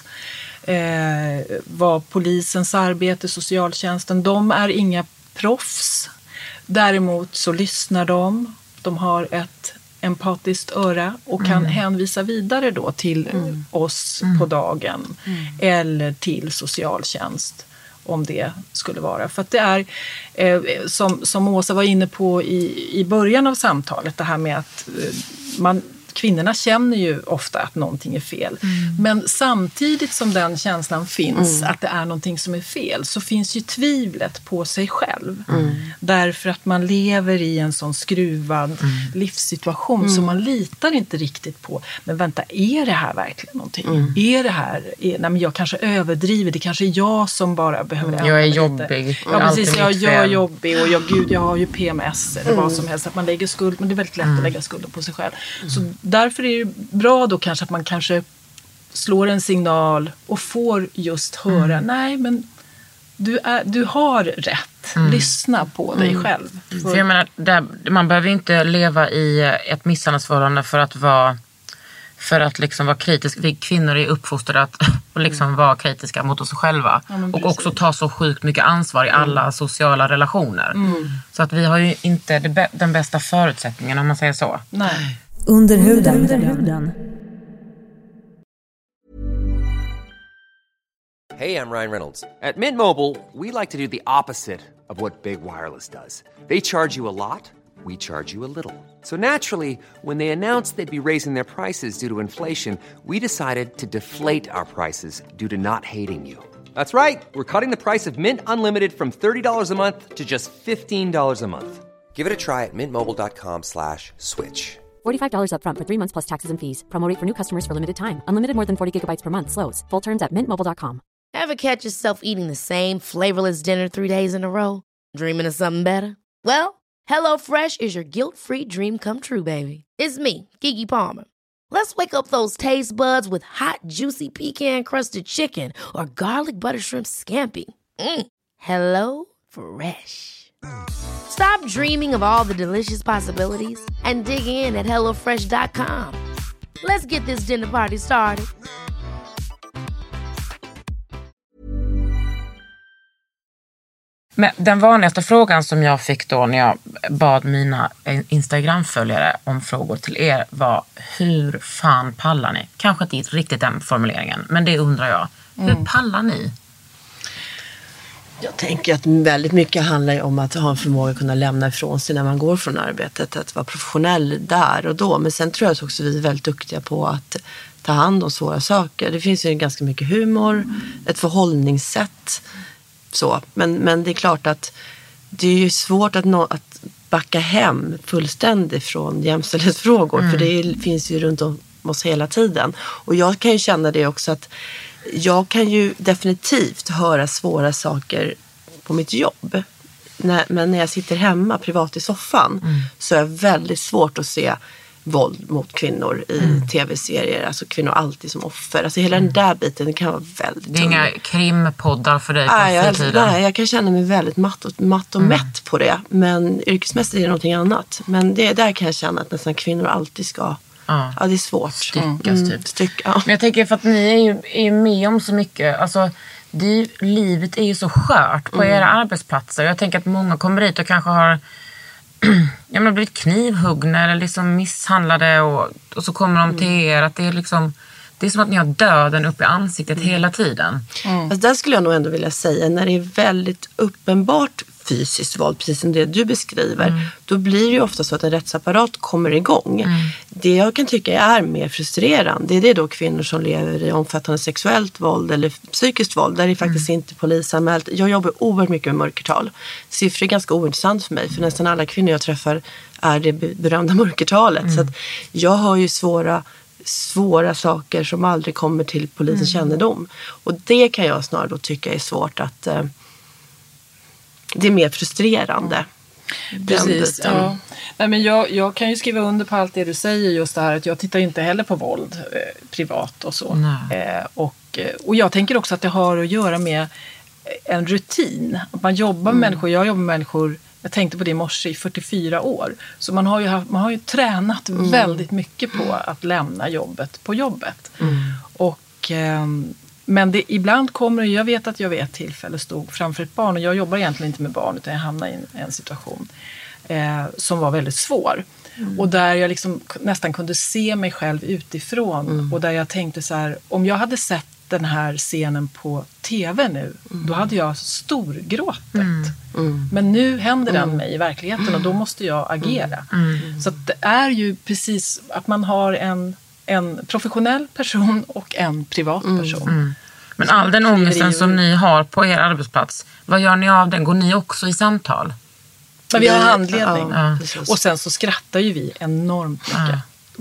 vad polisens arbete, socialtjänsten. De är inga proffs, däremot så lyssnar de har ett empatiskt öra och kan hänvisa vidare då till oss på dagen eller till socialtjänst om det skulle vara. För att det är, som Åsa var inne på i början av samtalet, det här med att kvinnorna känner ju ofta att någonting är fel. Men samtidigt som den känslan finns att det är någonting som är fel, så finns ju tvivlet på sig själv. Därför att man lever i en sån skruvad livssituation så man litar inte riktigt på, men vänta, är det här verkligen någonting? Är det här, nej men jag kanske överdriver, det kanske är jag som bara behöver jag är jobbig. Ja, precis, jag är jobbig och jag har ju PMS eller vad som helst, att man lägger skuld, men det är väldigt lätt att lägga skulden på sig själv. Så därför är det bra då kanske att man kanske slår en signal och får just höra, nej men du har rätt, lyssna på dig själv. För jag menar, man behöver inte leva i ett misshandelsförhållande för att liksom vara kritisk. Vi kvinnor är uppfostrade att liksom vara kritiska mot oss själva. Och också ta så sjukt mycket ansvar i alla sociala relationer. Så att vi har ju inte den bästa förutsättningen, om man säger så. Nej. Under huden. Hey, I'm Ryan Reynolds. At Mint Mobile, we like to do the opposite of what Big Wireless does. They charge you a lot, we charge you a little. So naturally, when they announced they'd be raising their prices due to inflation, we decided to deflate our prices due to not hating you. That's right. We're cutting the price of Mint Unlimited from $30 a month to just $15 a month. Give it a try at mintmobile.com/switch. $45 up front for 3 months plus taxes and fees. Promo rate for new customers for limited time. Unlimited more than 40 gigabytes per month. Slows full terms at mintmobile.com. Ever catch yourself eating the same flavorless dinner 3 days in a row? Dreaming of something better? Well, HelloFresh is your guilt-free dream come true, baby. It's me, Keke Palmer. Let's wake up those taste buds with hot, juicy pecan-crusted chicken or garlic butter shrimp scampi. Hello Fresh. Stop dreaming of all the delicious possibilities and dig in at HelloFresh.com. Let's get this dinner party started. Men den vanligaste frågan som jag fick då när jag bad mina Instagram-följare om frågor till er var: hur fan pallar ni? Kanske inte riktigt den formuleringen, men det undrar jag. Hur pallar ni? Jag tänker att väldigt mycket handlar om att ha en förmåga att kunna lämna ifrån sig när man går från arbetet. Att vara professionell där och då. Men sen tror jag också att vi är väldigt duktiga på att ta hand om svåra saker. Det finns ju ganska mycket humor, ett förhållningssätt. Så. Men det är klart att det är ju svårt att backa hem fullständigt från jämställdhetsfrågor. För det finns ju runt om oss hela tiden. Och jag kan ju känna det också att jag kan ju definitivt höra svåra saker på mitt jobb. Men när jag sitter hemma privat i soffan så är det väldigt svårt att se våld mot kvinnor i tv-serier. Alltså kvinnor alltid som offer. Alltså hela den där biten, det kan vara väldigt tungt. Det är inga krimpoddar för dig på fritiden? Nej, jag kan känna mig väldigt matt och mätt på det. Men yrkesmässigt är det någonting annat. Men där kan jag känna att nästan kvinnor alltid ska... Ja, det är svårt. Styckas typ. Men jag tänker för att ni är ju med om så mycket. Alltså, livet är ju så skört på era arbetsplatser. Jag tänker att många kommer dit och kanske har blivit knivhuggna eller liksom misshandlade. Och så kommer de till er att det är liksom... Det är som att ni har döden upp i ansiktet hela tiden. Alltså där skulle jag nog ändå vilja säga, när det är väldigt uppenbart fysiskt våld, precis som det du beskriver, då blir det ju ofta så att en rättsapparat kommer igång. Det jag kan tycka är mer frustrerande, det är då kvinnor som lever i omfattande sexuellt våld eller psykiskt våld, där det faktiskt inte polisanmält. Jag jobbar oerhört mycket med mörkertal. Siffror är ganska ointressant för mig, för nästan alla kvinnor jag träffar är det berömda mörkertalet. Så att jag har ju svåra saker som aldrig kommer till polisens kännedom. Och det kan jag snarare då tycka är svårt att... det är mer frustrerande. Precis, ja. Nej, men jag kan ju skriva under på allt det du säger, just det här att jag tittar inte heller på våld privat och så. Och jag tänker också att det har att göra med en rutin. Att man jobbar med människor, jag jobbar med människor, jag tänkte på det i morse, i 44 år. Så man har ju tränat väldigt mycket på att lämna jobbet på jobbet. Och... men ibland kommer det, jag vet att jag vid ett tillfälle stod framför ett barn, och jag jobbar egentligen inte med barn utan jag hamnade i en situation som var väldigt svår. Och där jag liksom nästan kunde se mig själv utifrån och där jag tänkte så här, om jag hade sett den här scenen på tv nu, då hade jag storgråtit. Men nu händer den mig i verkligheten och då måste jag agera. Så att det är ju precis att man har en professionell person och en privat person. Men all den ångesten som ni har på er arbetsplats, vad gör ni av den? Går ni också i samtal? Men vi har handledning. Och sen så skrattar ju vi enormt mycket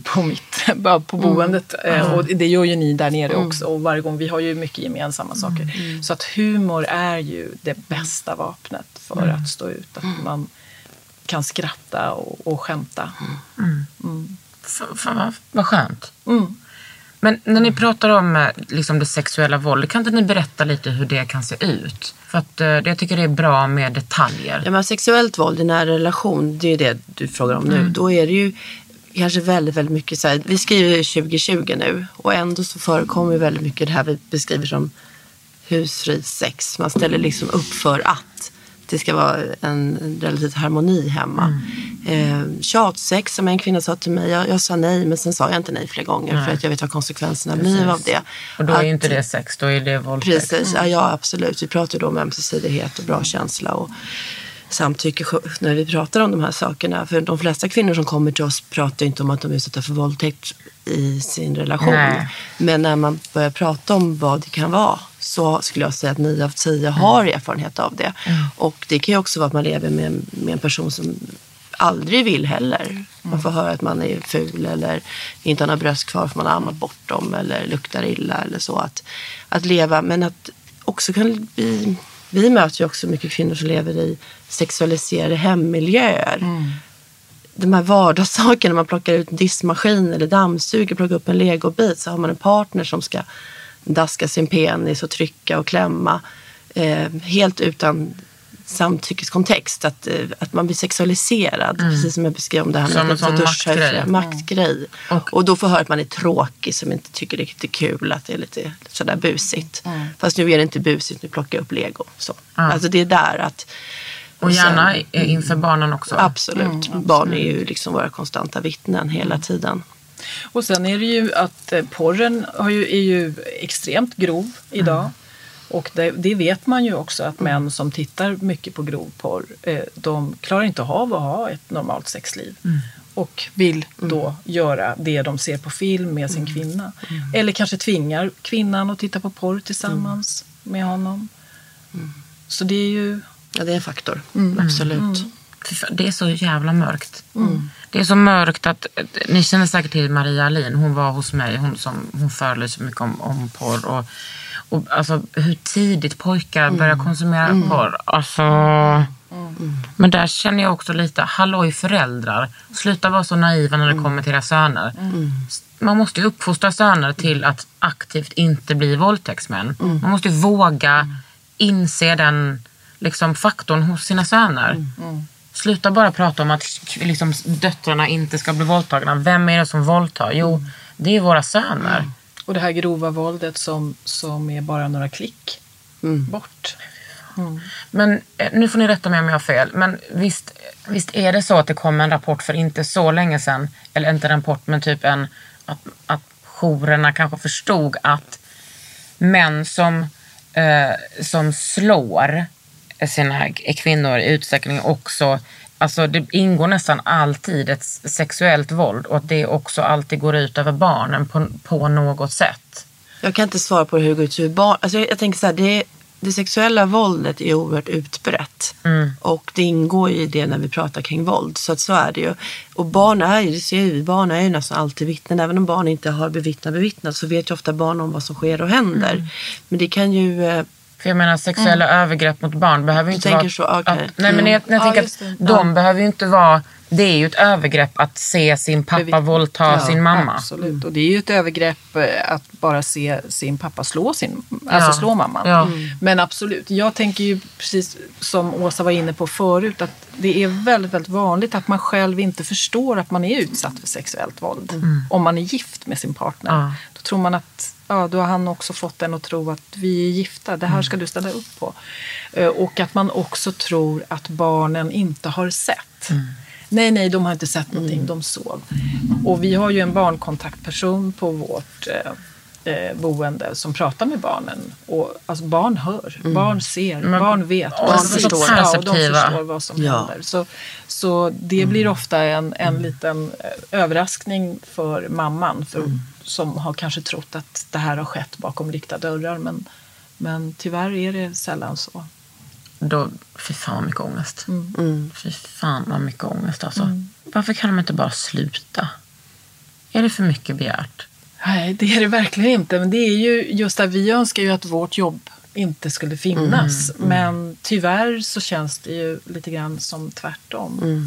på boendet. Och det gör ju ni där nere också. Och varje gång, vi har ju mycket gemensamma saker. Så att humor är ju det bästa vapnet för att stå ut. Att man kan skratta och skämta. Fan, vad skönt. Men när ni pratar om liksom det sexuella våldet, kan inte ni berätta lite hur det kan se ut? För att jag tycker det är bra med detaljer. Ja, men sexuellt våld i nära relation, det är det du frågar om nu. Då är det ju kanske väldigt, väldigt mycket så här, vi skriver 2020 nu och ändå så förekommer väldigt mycket det här vi beskriver som husfri sex. Man ställer liksom upp för att det ska vara en relativt harmoni hemma. Tjatsex, som en kvinna sa till mig, jag sa nej, men sen sa jag inte nej fler gånger för att jag vet vad konsekvenserna blir av det. Och då är inte det sex, då är det våldtäkt. Precis, ja absolut. Vi pratar då om ömsesidighet och bra känsla och samtycke när vi pratar om de här sakerna. För de flesta kvinnor som kommer till oss pratar inte om att de är utsatta för våldtäkt i sin relation. Nej. Men när man börjar prata om vad det kan vara, så skulle jag säga att 9 av 10 har erfarenhet av det. Och det kan ju också vara att man lever med en person som aldrig vill heller. Man får höra att man är ful eller inte har några bröst kvar för man har ammat bort dem eller luktar illa eller så. Att leva, men att också kan bli... Vi möter ju också mycket kvinnor som lever i sexualiserade hemmiljöer. De här vardagssakerna, man plockar ut en diskmaskin eller dammsuger, plockar upp en legobit, så har man en partner som ska daska sin penis och trycka och klämma. Helt utan samtyckeskontext. Att man blir sexualiserad. Precis som jag beskrev om det här med som en maktgrej. Och då får höra att man är tråkig, som inte tycker det är riktigt kul, att det är lite sådär busigt. Fast nu är det inte busigt, nu plockar jag upp Lego. Så. Alltså det är där att... Och gärna inför barnen också. Absolut. Barn är ju liksom våra konstanta vittnen hela tiden. Och sen är det ju att porren är ju extremt grov idag. Och det vet man ju också, att män som tittar mycket på grov porr, de klarar inte av att ha ett normalt sexliv. Och vill då göra det de ser på film med sin kvinna. Eller kanske tvingar kvinnan att titta på porr tillsammans med honom. Så det är ju... Ja, det är en faktor. Absolut. Det är så jävla mörkt. Det är så mörkt att ni känner säkert till Maria Alin. Hon var hos mig. Hon föreläser mycket om porr. Och alltså hur tidigt pojkar börjar konsumera porr. Alltså... Men där känner jag också lite, halloj föräldrar. Sluta vara så naiva när det kommer till era söner. Man måste ju uppfostra söner till att aktivt inte bli våldtäktsmän. Man måste ju våga inse den liksom faktorn hos sina söner. Sluta bara prata om att liksom, döttrarna inte ska bli våldtagna. Vem är det som våldtar? Jo, det är våra söner. Och det här grova våldet som är bara några klick bort. Men nu får ni rätta mig om jag har fel. Men visst är det så att det kom en rapport för inte så länge sedan. Eller inte en rapport, men typ att jourerna kanske förstod att män som slår sina kvinnor i utsträckning också, alltså det ingår nästan alltid ett sexuellt våld, och att det också alltid går ut över barnen på något sätt. Jag kan inte svara på hur det går ut över barn. Alltså jag tänker så här, det sexuella våldet är oerhört utbrett. Och det ingår i det när vi pratar kring våld. Så att så är det ju. Och barn är ju nästan alltid vittnen. Även om barn inte har bevittnat så vet ju ofta barn om vad som sker och händer. Men det kan ju... För jag menar, sexuella övergrepp mot barn behöver ju inte vara... Så, okay. Nej, men jag tänker att de behöver ju inte vara... Det är ju ett övergrepp att se sin pappa våldta sin mamma. Absolut, och det är ju ett övergrepp att bara se sin pappa slå slå mamman. Ja. Men absolut, jag tänker ju precis som Åsa var inne på förut, att det är väldigt, väldigt vanligt att man själv inte förstår att man är utsatt för sexuellt våld. Om man är gift med sin partner. Då tror man att då har han också fått en att tro att vi är gifta. Det här ska du ställa upp på. Och att man också tror att barnen inte har sett. Nej, de har inte sett någonting. De sov. Och vi har ju en barnkontaktperson på vårt boende som pratar med barnen. Och alltså, barn hör, barn ser, barn vet. Barn förstår, och de förstår vad som händer. Så det blir ofta en liten överraskning för mamman. Som har kanske trott att det här har skett bakom lyckta dörrar. Men tyvärr är det sällan så. Då, fy fan vad mycket ångest. Fy fan vad mycket ångest alltså. Varför kan de inte bara sluta? Är det för mycket begärt? Nej, det är det verkligen inte. Men det är ju just att vi önskar ju att vårt jobb inte skulle finnas. Men tyvärr så känns det ju lite grann som tvärtom.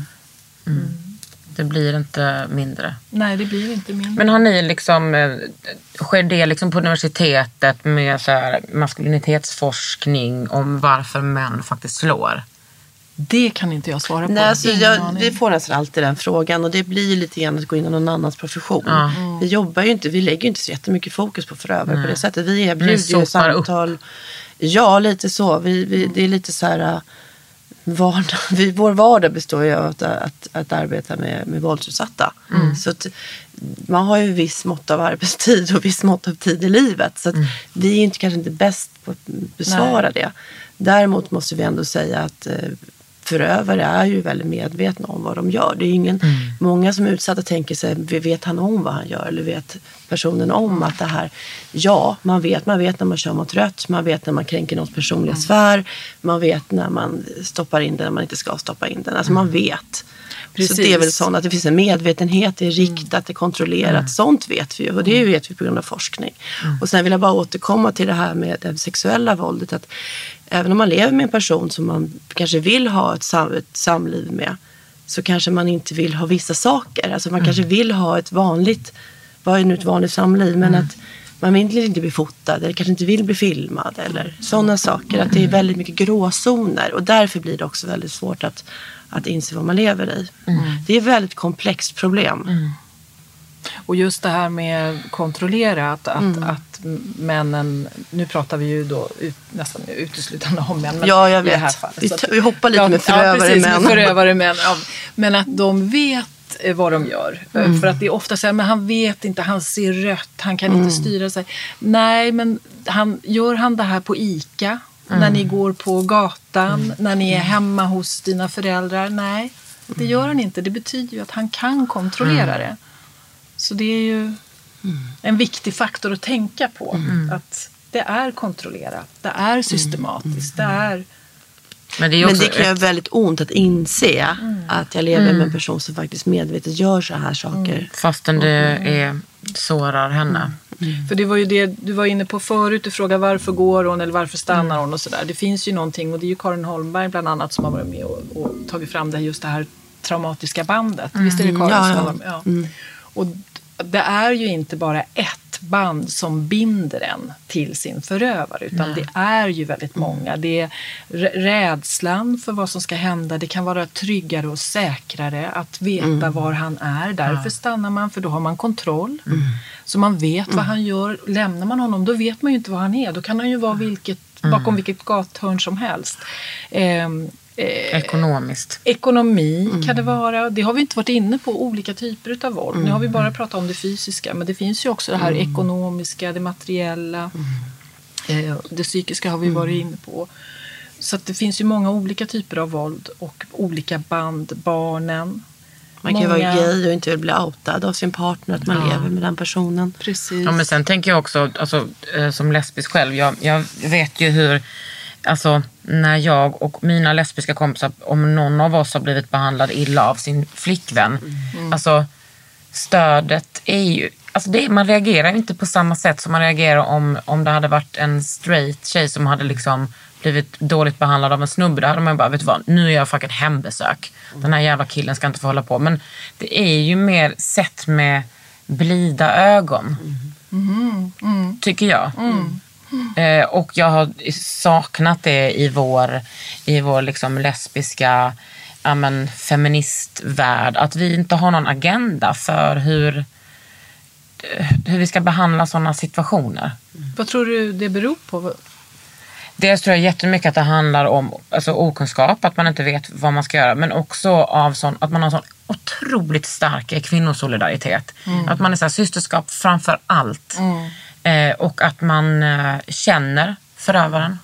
Det blir inte mindre. Nej, det blir inte mindre. Men har ni liksom, sker det liksom på universitetet med så här maskulinitetsforskning om varför män faktiskt slår? Det kan inte jag svara på. Nej, alltså det får nästan alltid den frågan, och det blir lite grann att gå in i någon annans profession. Vi jobbar ju inte, vi lägger ju inte så jättemycket fokus på förövare på det sättet. Vi erbjuder ju samtal. Upp. Ja, lite så. Det är lite så här... Vår vardag består ju av att arbeta med våldsutsatta. Så att man har ju viss mått av arbetstid och viss mått av tid i livet. Så att vi är inte, kanske inte bäst på att besvara det. Däremot måste vi ändå säga att förövare är ju väldigt medvetna om vad de gör. Det är ingen, många som är utsatta tänker sig, vet han om vad han gör? Eller vet personen om att det här, man vet när man kör mot rött, man vet när man kränker någons personliga sfär, man vet när man stoppar in den när man inte ska stoppa in den. Alltså man vet. Precis. Så det är väl sånt att det finns en medvetenhet, det är riktat, det är kontrollerat. Sånt vet vi ju, och det vet vi på grund av forskning. Och sen vill jag bara återkomma till det här med det sexuella våldet, att även om man lever med en person som man kanske vill ha ett samliv med, så kanske man inte vill ha vissa saker. Alltså man kanske vill ha ett vanligt, vad är nu ett vanligt samliv, men att man vill inte bli fotad eller kanske inte vill bli filmad eller sådana saker. Att det är väldigt mycket gråzoner och därför blir det också väldigt svårt att inse vad man lever i. Det är ett väldigt komplext problem. Och just det här med kontrollera, att männen, nu pratar vi ju då nästan uteslutande om män. Men ja, jag vet. I det här fallet, vi hoppar lite med förövare män. Med förövare män. Ja, men att de vet vad de gör. För att det är ofta så här, men han vet inte, han ser rött, han kan inte styra sig. Nej, men gör han det här på ICA? När ni går på gatan? När ni är hemma hos dina föräldrar? Nej, det gör han inte. Det betyder ju att han kan kontrollera det. Så det är ju en viktig faktor att tänka på. Att det är kontrollerat, det är systematiskt, det är... Men det kan göra väldigt ont att inse att jag lever med en person som faktiskt medvetet gör så här saker. Fastän det sårar henne. För det var ju det du var inne på förut. Du frågade varför går hon eller varför stannar hon och sådär. Det finns ju någonting, och det är ju Karin Holmberg bland annat som har varit med och tagit fram just det här traumatiska bandet. Visst är det Karin som har varit med? Ja. Och det är ju inte bara ett band som binder en till sin förövare, utan det är ju väldigt många. Det är rädslan för vad som ska hända. Det kan vara tryggare och säkrare att veta var han är. Därför stannar man, för då har man kontroll. Så man vet vad han gör. Lämnar man honom, då vet man ju inte vad han är. Då kan han ju vara bakom vilket gathörn som helst. Ekonomi kan det vara. Det har vi inte varit inne på, olika typer av våld. Nu har vi bara pratat om det fysiska, men det finns ju också det här ekonomiska, det materiella, det psykiska har vi varit inne på. Så att det finns ju många olika typer av våld och olika band, barnen. Man kan ju vara gay och inte vill bli outad av sin partner, att man lever med den personen. Precis. Ja, men sen tänker jag också, alltså, som lesbisk själv, jag vet ju hur, alltså när jag och mina lesbiska kompisar, om någon av oss har blivit behandlad illa av sin flickvän, alltså stödet är ju, alltså man reagerar inte på samma sätt som man reagerar om det hade varit en straight tjej som hade liksom blivit dåligt behandlad av en snubbe. Där hade man bara, vet du vad, nu är jag fucking hembesök. Den här jävla killen ska inte få hålla på. Men det är ju mer sett med blida ögon. Tycker jag. Och jag har saknat det i vår liksom lesbiska feministvärld. Att vi inte har någon agenda för hur vi ska behandla sådana situationer. Vad tror du det beror på? Dels tror jag jättemycket att det handlar om okunskap, att man inte vet vad man ska göra, men också av att man har sån otroligt stark kvinnosolidaritet. Att man är så här, systerskap framför allt. Och att man känner förövaren.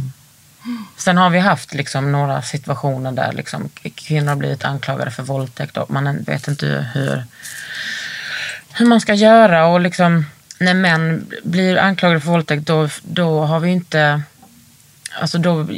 Sen har vi haft liksom några situationer där liksom kvinnor har blivit anklagade för våldtäkt och man vet inte hur man ska göra. Och liksom, när män blir anklagade för våldtäkt, då har vi inte... Alltså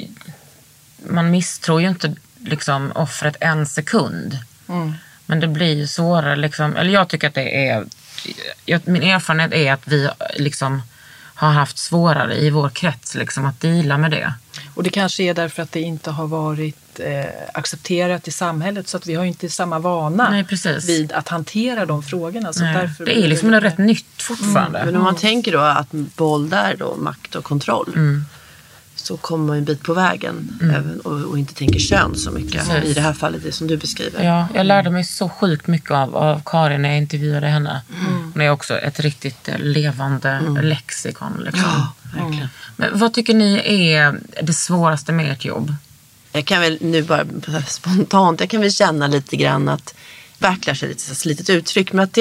man misstror ju inte liksom offret en sekund. Men det blir ju svårare liksom, eller jag tycker att det är, min erfarenhet är att vi liksom har haft svårare i vår krets liksom att deala med det. Och det kanske är därför att det inte har varit accepterat i samhället, så att vi har inte samma vana vid att hantera de frågorna. Så därför det är liksom rätt nytt fortfarande. Men om man tänker då att våld är då makt och kontroll, så kommer man en bit på vägen och inte tänker kön så mycket. I det här fallet, det som du beskriver. Ja, jag lärde mig så sjukt mycket av Karin när jag intervjuade henne. Hon är också ett riktigt levande lexikon. Liksom. Ja, verkligen. Men vad tycker ni är det svåraste med ert jobb? Jag kan väl nu bara spontant, jag kan väl känna lite grann att backlash är lite så slitet uttryck, men att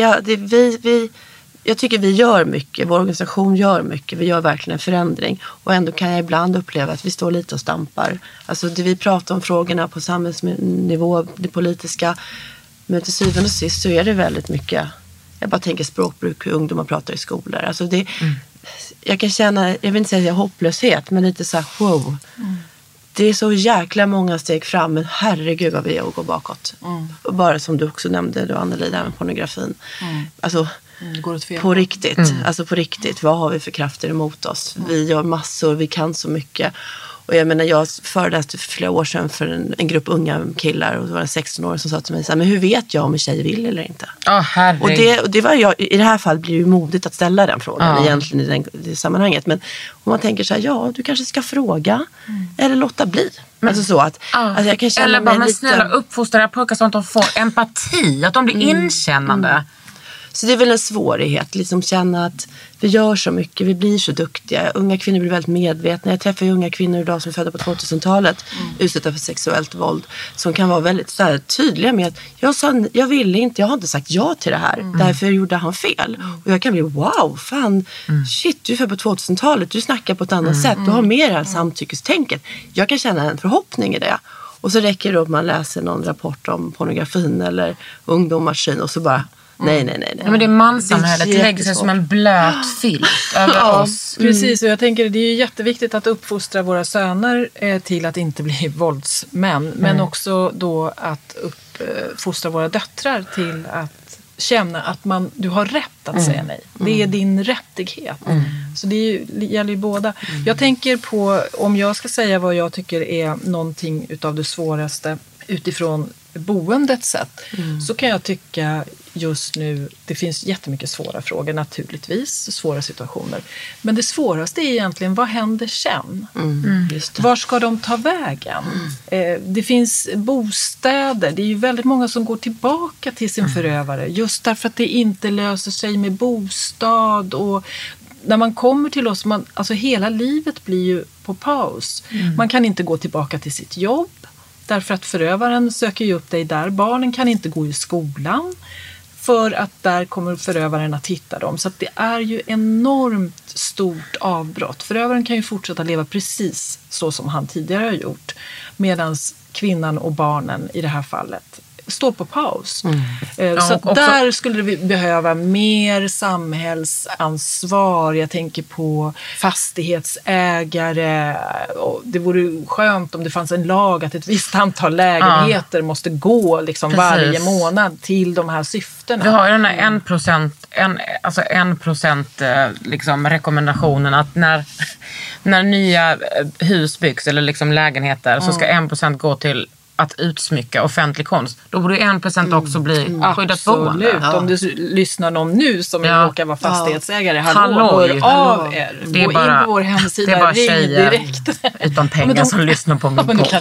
jag tycker vi gör mycket, vår organisation gör mycket, vi gör verkligen en förändring, och ändå kan jag ibland uppleva att vi står lite och stampar. Alltså det vi pratar om frågorna på samhällsnivå, det politiska, men till syvende och sist så är det väldigt mycket, jag bara tänker språkbruk, hur ungdomar pratar i skolor. Alltså det, jag kan känna, jag vill inte säga hopplöshet, men lite så här, wow. Det är så jäkla många steg fram, men herregud vad vi är och går bakåt. Och bara som du också nämnde, du Anneli, där med pornografin. Alltså på riktigt, alltså på riktigt, vad har vi för krafter emot oss? Vi gör massor, vi kan så mycket. Och jag menar, jag föreläste för flera år sedan för en grupp unga killar och det var en 16-åring som sa till mig så här, men hur vet jag om en tjej vill eller inte? Och det var jag, i det här fallet blir det ju modigt att ställa den frågan egentligen i det sammanhanget. Men om man tänker så här, ja, du kanske ska fråga eller låta bli. Alltså så att jag kan känna eller bara, men lite... snälla uppfostra pojkar så att de får empati, att de blir inkännande. Så det är väl en svårighet, liksom känna att vi gör så mycket, vi blir så duktiga. Unga kvinnor blir väldigt medvetna. Jag träffar ju unga kvinnor idag som är födda på 2000-talet utsatta för sexuellt våld, som kan vara väldigt så här, tydliga med att jag ville inte, jag har inte sagt ja till det här. Därför gjorde han fel. Och jag kan bli, wow, fan, shit, du är född på 2000-talet, du snackar på ett annat sätt, du har mer det här samtyckestänket. Jag kan känna en förhoppning i det. Och så räcker det att man läser någon rapport om pornografin eller ungdomars syn och så bara nej. Ja, men det manssamhället lägger sig som en blöt filt över oss. Precis, och jag tänker det är ju jätteviktigt att uppfostra våra söner till att inte bli våldsmän. Men också då att uppfostra våra döttrar till att känna att du har rätt att säga nej. Det är din rättighet. Så det gäller ju båda. Jag tänker på, om jag ska säga vad jag tycker är någonting utav det svåraste utifrån boendets sätt, så kan jag tycka just nu, det finns jättemycket svåra frågor naturligtvis, svåra situationer. Men det svåraste är egentligen, vad händer sen? Just det. Var ska de ta vägen? Det finns bostäder, det är ju väldigt många som går tillbaka till sin förövare just därför att det inte löser sig med bostad. Och när man kommer till oss, alltså hela livet blir ju på paus. Man kan inte gå tillbaka till sitt jobb därför att förövaren söker ju upp dig där. Barnen kan inte gå i skolan för att där kommer förövaren att hitta dem. Så att det är ju enormt stort avbrott. Förövaren kan ju fortsätta leva precis så som han tidigare har gjort. Medan kvinnan och barnen i det här fallet står på paus. Så att där skulle vi behöva mer samhällsansvar. Jag tänker på fastighetsägare. Det vore skönt om det fanns en lag att ett visst antal lägenheter måste gå liksom varje månad till de här syftena. Vi har ju den här 1% liksom rekommendationen att när nya hus byggs eller liksom lägenheter så ska 1% gå till att utsmycka offentlig konst. Då borde 1% också bli skyddat boende. Absolut. Om du lyssnar någon nu som råkar vara fastighetsägare, hör av er. Gå in på vår hemsida. Det är bara tjejer direkt. Utan pengar som lyssnar på min podd.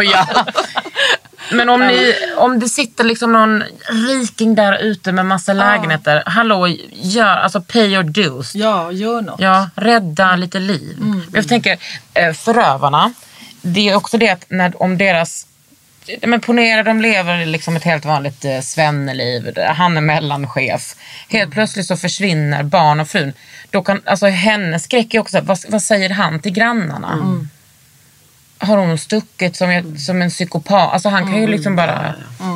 Men om det sitter liksom någon riking där ute med massa lägenheter, alltså pay your dues. Ja, gör något. Ja, rädda lite liv. Men jag tänker, förövarna, det är också det att om deras, men ponera de lever liksom ett helt vanligt svenneliv, han är mellanchef, helt plötsligt så försvinner barn och frun, då kan, alltså hennes skräck är också, vad säger han till grannarna? Har hon stuckit som en psykopat? Alltså han kan ju liksom bara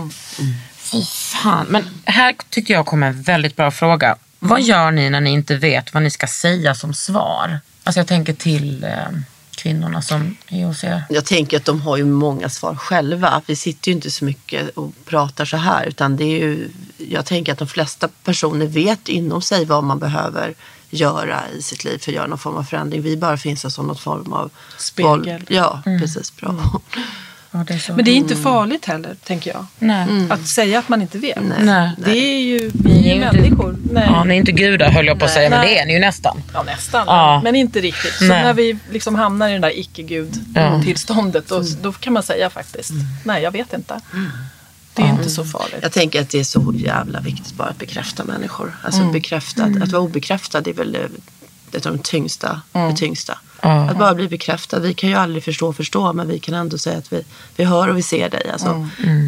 fy fan. Men här tyckte jag kom en väldigt bra fråga. Vad gör ni när ni inte vet vad ni ska säga som svar? Alltså jag tänker till kvinnorna som är hos er. Jag tänker att de har ju många svar själva. Vi sitter ju inte så mycket och pratar så här, utan det är ju, jag tänker att de flesta personer vet inom sig vad man behöver göra i sitt liv för att göra någon form av förändring. Vi bara finns som någon form av spegel. Ja, precis, bra. Ja, men det är inte farligt heller, tänker jag. Att säga att man inte vet. Nej. Det är ju vi är människor. Ja, ni är inte gudar höll jag på att säga, men det är ni ju nästan. Ja, nästan. Men inte riktigt. Så när vi liksom hamnar i den där icke-gud-tillståndet, då kan man säga faktiskt, nej, jag vet inte. Det är inte så farligt. Jag tänker att det är så jävla viktigt bara att bekräfta människor. Alltså att vara obekräftad är väl ett av de tyngsta. Det tyngsta. Att bara bli bekräftad. Vi kan ju aldrig förstå, men vi kan ändå säga att vi hör och vi ser dig. Alltså,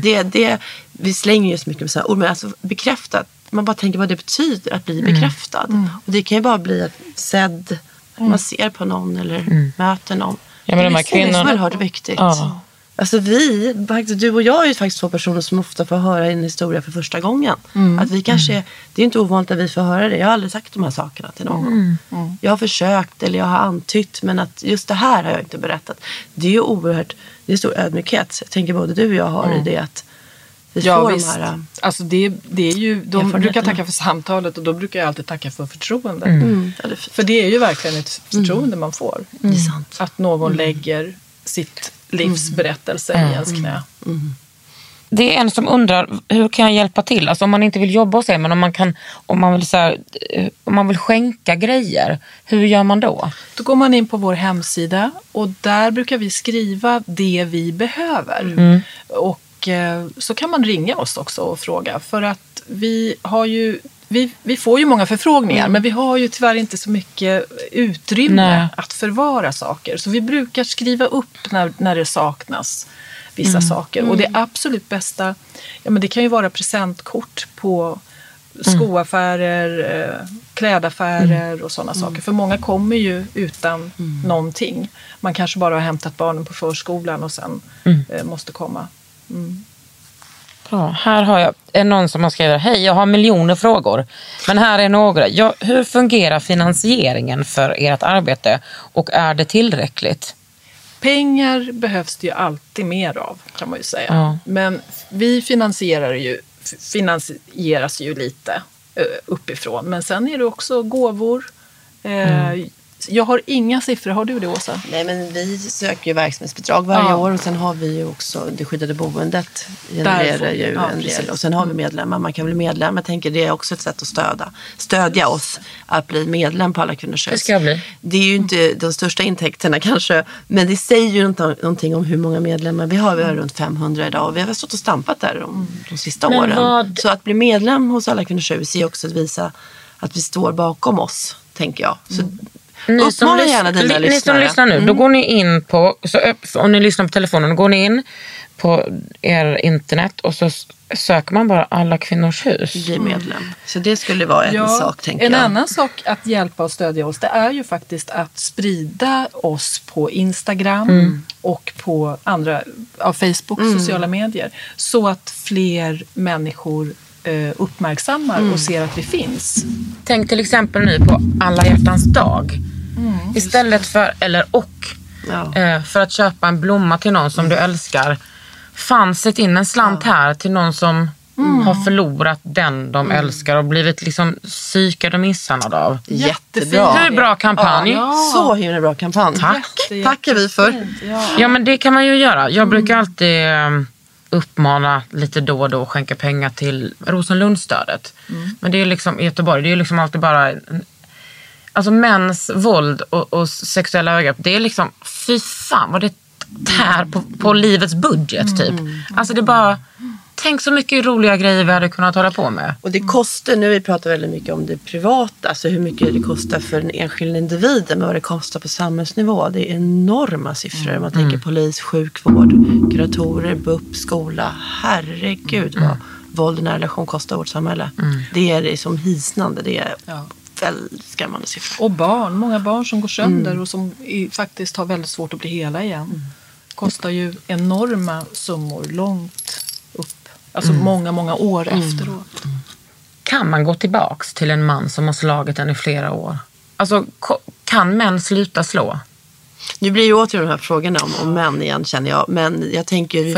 vi slänger ju så mycket med så här ord, men alltså bekräftat. Man bara tänker vad det betyder att bli bekräftad. Och det kan ju bara bli sedd. Man ser på någon eller möter någon. Ja, men de här kvinnorna är oerhört viktigt. Alltså du och jag är ju faktiskt två personer som ofta får höra en historia för första gången. Att vi kanske, det är inte ovanligt att vi får höra det. Jag har aldrig sagt de här sakerna till någon. Jag har försökt eller jag har antytt, men att just det här har jag inte berättat. Det är ju oerhört, det är stor ödmjukhet. Jag tänker både du och jag har i det att vi får de här. Alltså det är ju, de brukar tacka för samtalet och då brukar jag alltid tacka för förtroende. För det är ju verkligen ett förtroende man får. Det är sant. Att någon lägger sitt livsberättelse i ens knä. Det är en som undrar, hur kan jag hjälpa till? Alltså om man inte vill jobba hos er, men om man vill skänka grejer, hur gör man då? Då går man in på vår hemsida och där brukar vi skriva det vi behöver. Och så kan man ringa oss också och fråga, för att vi får ju många förfrågningar, men vi har ju tyvärr inte så mycket utrymme att förvara saker. Så vi brukar skriva upp när det saknas vissa saker. Och det absolut bästa, men det kan ju vara presentkort på skoaffärer, klädaffärer och sådana saker. För många kommer ju utan någonting. Man kanske bara har hämtat barnen på förskolan och sen måste komma. Ja, här har jag någon som har skrivit: hej, jag har miljoner frågor, men här är några. Hur fungerar finansieringen för ert arbete och är det tillräckligt? Pengar behövs det ju alltid mer av, kan man ju säga. Ja. Men vi finansieras ju lite uppifrån. Men sen är det också gåvor. Jag har inga siffror. Har du det, Åsa? Nej, men vi söker ju verksamhetsbidrag varje år. Och sen har vi ju också det skyddade boendet. Genererar ju en del. Och sen har vi medlemmar. Man kan bli medlem. Jag tänker det är också ett sätt att stödja oss att bli medlem på Alla Kvinnors Hus. Det ska jag bli. Det är ju inte de största intäkterna kanske. Men det säger ju någonting om hur många medlemmar vi har. Vi har runt 500 idag. Och vi har stått och stampat där de sista åren. Så att bli medlem hos Alla Kvinnors Hus är också att visa att vi står bakom oss, tänker jag. Så Ni som lyssnar nu, då går ni in på, om ni lyssnar på telefonen, då går ni in på er internet och så söker man bara Alla Kvinnors Hus. Bli medlem. Så det skulle vara en sak, tänker jag. En annan sak att hjälpa och stödja oss, det är ju faktiskt att sprida oss på Instagram och på andra, Facebook, sociala medier. Så att fler människor uppmärksammar och ser att vi finns. Tänk till exempel nu på Alla hjärtans dag. Istället för, för att köpa en blomma till någon som du älskar, sätt in en slant här till någon som har förlorat den de älskar och blivit liksom psykad och misshandlad av. Jättebra. Hur bra kampanj. Så himla bra kampanj. Tackar vi för. Ja, men det kan man ju göra. Jag brukar alltid uppmana lite då och då att skänka pengar till Rosenlundsstödet. Men det är liksom i Göteborg, det är liksom alltid bara alltså mäns våld och sexuella övergrepp, det är liksom, fy fan vad det tär på livets budget typ. Alltså det är bara, tänk så mycket roliga grejer vi hade kunnat hålla på med. Och det kostar, nu vi pratar väldigt mycket om det privata, alltså hur mycket det kostar för den enskilda individen, men vad det kostar på samhällsnivå. Det är enorma siffror. Man tänker polis, sjukvård, kuratorer, BUP, skola. Herregud vad våld i nära relation kostar vårt samhälle. Det är liksom hisnande, det är väldigt skrämmande siffror. Och många barn som går sönder och som faktiskt har väldigt svårt att bli hela igen. Kostar ju enorma summor långt upp. Alltså många år efteråt. Kan man gå tillbaks till en man som har slagit en i flera år? Alltså, kan män sluta slå? Nu blir ju åter de här frågorna om män igen, känner jag. Men jag tänker...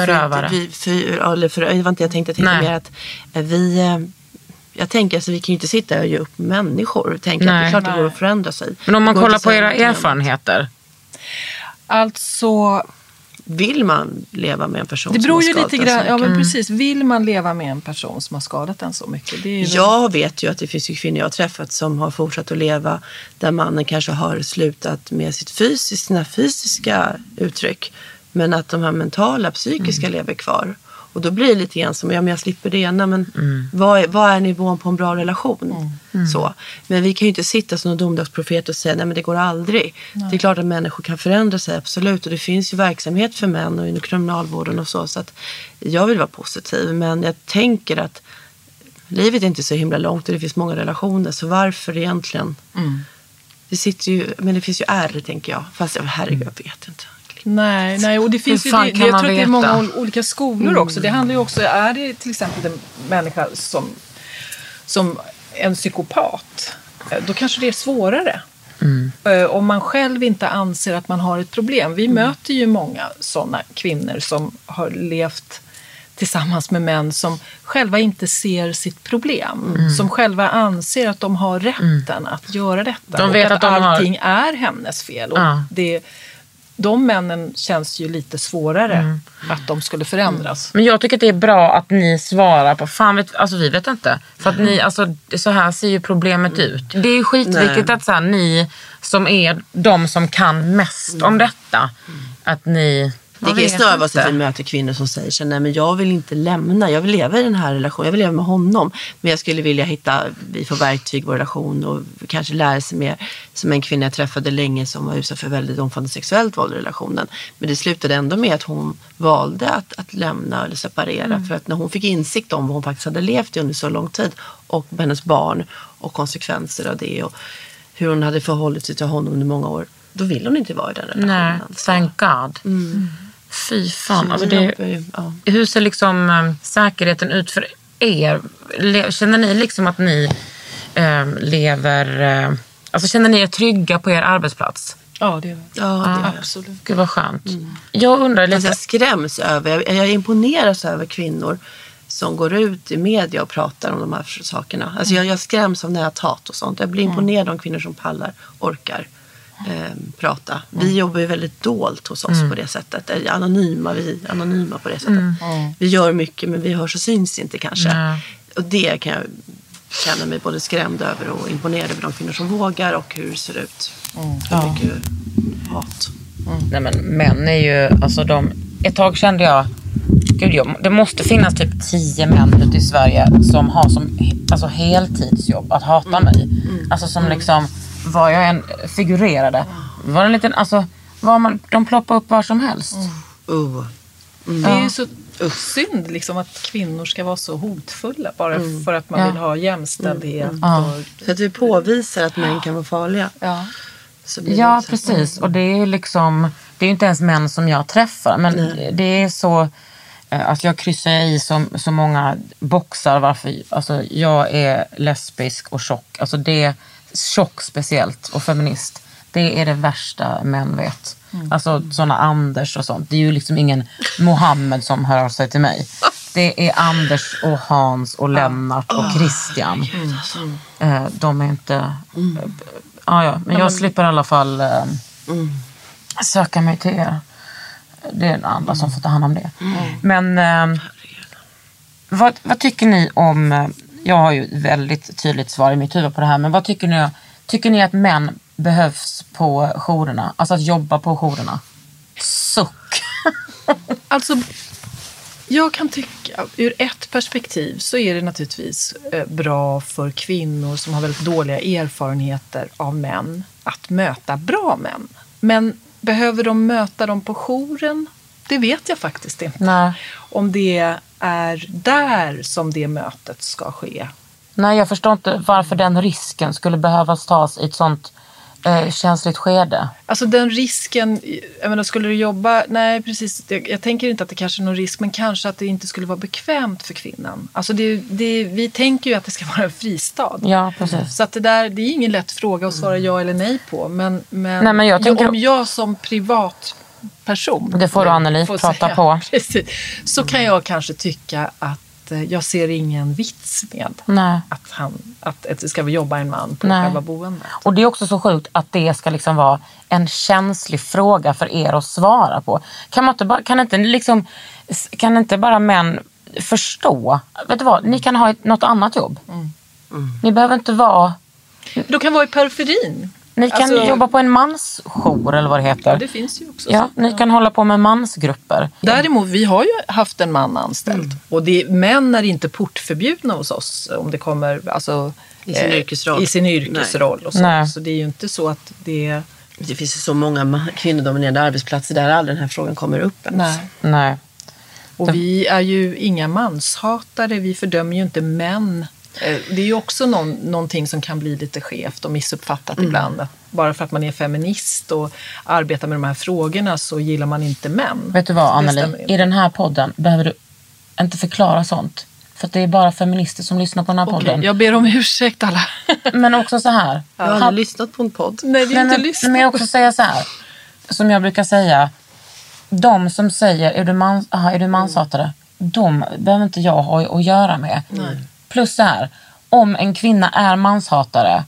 Jag tänkte mer att jag tänker alltså, vi kan ju inte sitta och ge upp människor. Tänker att det är klart att det går att förändra sig. Men om man kollar på era erfarenheter? Alltså... Vill man leva med en person det beror som har ju skadat lite grann, ja men precis. Vill man leva med en person som har skadat en så mycket? Det är jag vet ju att det finns ju kvinnor jag har träffat som har fortsatt att leva där mannen kanske har slutat med sina fysiska uttryck, men att de här mentala, psykiska lever kvar. Och då blir det lite grann som, jag slipper det ena, men vad är nivån på en bra relation? Så. Men vi kan ju inte sitta som en domedagsprofet och säga, nej men det går aldrig. Nej. Det är klart att människor kan förändra sig, absolut. Och det finns ju verksamhet för män och inom kriminalvården och så. Så att jag vill vara positiv, men jag tänker att livet är inte så himla långt och det finns många relationer. Så varför egentligen? Det sitter ju, men det finns ju ärr, tänker jag. Fast herregud, jag vet inte. Nej, och det finns ju jag tror att det är många olika skolor också. Det handlar ju också, är det till exempel en människa som en psykopat, då kanske det är svårare. Om man själv inte anser att man har ett problem. Vi möter ju många sådana kvinnor som har levt tillsammans med män som själva inte ser sitt problem. Som själva anser att de har rätten att göra detta. De vet att allting är hennes fel. Och de männen känns ju lite svårare att de skulle förändras. Men jag tycker att det är bra att ni svarar på, vi vet inte. För att ni, så här ser ju problemet ut. Det är ju skitviktigt att så här, ni som är de som kan mest om detta, att ni... Det kan ju snarare vara så att vi möter kvinnor som säger så, nej men jag vill inte lämna, jag vill leva i den här relationen, jag vill leva med honom, men jag skulle vilja vi får verktyg i vår relation och kanske lära sig mer, som en kvinna jag träffade länge som var utsatt för väldigt omfattande sexuellt våld i relationen, men det slutade ändå med att hon valde att lämna eller separera, för att när hon fick insikt om vad hon faktiskt hade levt i under så lång tid och hennes barn och konsekvenser av det och hur hon hade förhållit sig till honom under många år, då vill hon inte vara i den relationen. Nej, thank God. Fy fan. Hur ser liksom säkerheten ut för er? Känner ni liksom att ni lever... känner ni er trygga på er arbetsplats? Ja, det är det. Ja, det är absolut. Gud vad skönt. Jag undrar lite... Jag skräms över, jag imponeras över kvinnor som går ut i media och pratar om de här sakerna. Alltså jag skräms av näthat och sånt. Jag blir imponerad av kvinnor som pallar, orkar prata. Vi jobbar ju väldigt dolt hos oss på det sättet. Vi är anonyma på det sättet. Vi gör mycket men vi hörs och syns inte kanske. Och det kan jag känna mig både skrämd över och imponerad över de kvinnor som vågar och hur det ser ut. Hur mycket hat. Nej men män är ju, ett tag kände jag, det måste finnas typ 10 män ute i Sverige som har som heltidsjobb att hata mig. Som liksom, vad jag än figurerade, var en liten, de ploppar upp var som helst. Det är ju så synd liksom att kvinnor ska vara så hotfulla bara för att man vill ha jämställdhet. Så att vi påvisar att män kan vara farliga. Ja, precis. Och det är liksom, det är ju inte ens män som jag träffar, men det är så, jag kryssar i så många boxar varför, jag är lesbisk och tjock. Det är tjock speciellt och feminist. Det är det värsta män vet. Sådana Anders och sånt. Det är ju liksom ingen Mohammed som hör av sig till mig. Det är Anders och Hans och Lennart och Christian. De är inte... men jag slipper i alla fall söka mig till er. Det är en andra som får ta hand om det. Men vad tycker ni om... Jag har ju väldigt tydligt svar i mitt huvud på det här. Men vad tycker ni att män behövs på jourerna? Att jobba på jourerna? Suck! Jag kan tycka, ur ett perspektiv så är det naturligtvis bra för kvinnor som har väldigt dåliga erfarenheter av män att möta bra män. Men behöver de möta dem på jouren? Det vet jag faktiskt inte. Nej. Om det är där som det mötet ska ske. Nej, jag förstår inte varför den risken skulle behövas tas i ett sånt känsligt skede. Den risken, skulle du jobba... Nej, precis. Jag tänker inte att det kanske är någon risk, men kanske att det inte skulle vara bekvämt för kvinnan. Vi tänker ju att det ska vara en fristad. Ja, precis. Så att det är ingen lätt fråga att svara ja eller nej på. Men jag tänker... om jag som privatperson... Det får du, Anneli, prata säga, på. Precis, så kan jag kanske tycka att jag ser ingen vits med att det ska jobba en man på själva boendet. Och det är också så sjukt att det ska liksom vara en känslig fråga för er att svara på. Kan inte bara män förstå? Vet du vad? Ni kan ha något annat jobb. Ni behöver inte vara... Du kan vara i periferin. Ni kan jobba på en mansjour eller vad det heter. Ja, det finns ju också. Ja, ni kan hålla på med mansgrupper. Däremot, vi har ju haft en man anställd. Och män är inte portförbjudna hos oss om det kommer i sin yrkesroll. Och så. Så det är ju inte så att det... Det finns ju så många kvinnodominerade arbetsplatser där all den här frågan kommer upp ens. Nej. Och vi är ju inga manshatare. Vi fördömer ju inte män. Det är ju också någonting som kan bli lite skevt och missuppfattat ibland. Att bara för att man är feminist och arbetar med de här frågorna så gillar man inte män. Vet du vad, Anneli? I den här podden behöver du inte förklara sånt. För att det är bara feminister som lyssnar på den här podden. Jag ber om ursäkt alla. Men också så här. Jag har aldrig lyssnat på en podd. Nej, det är inte lyssnat. Men jag också säga så här. Som jag brukar säga. De som säger, är du manshatare? De behöver inte jag ha att göra med. Nej. Plus så här. Om en kvinna är manshatare,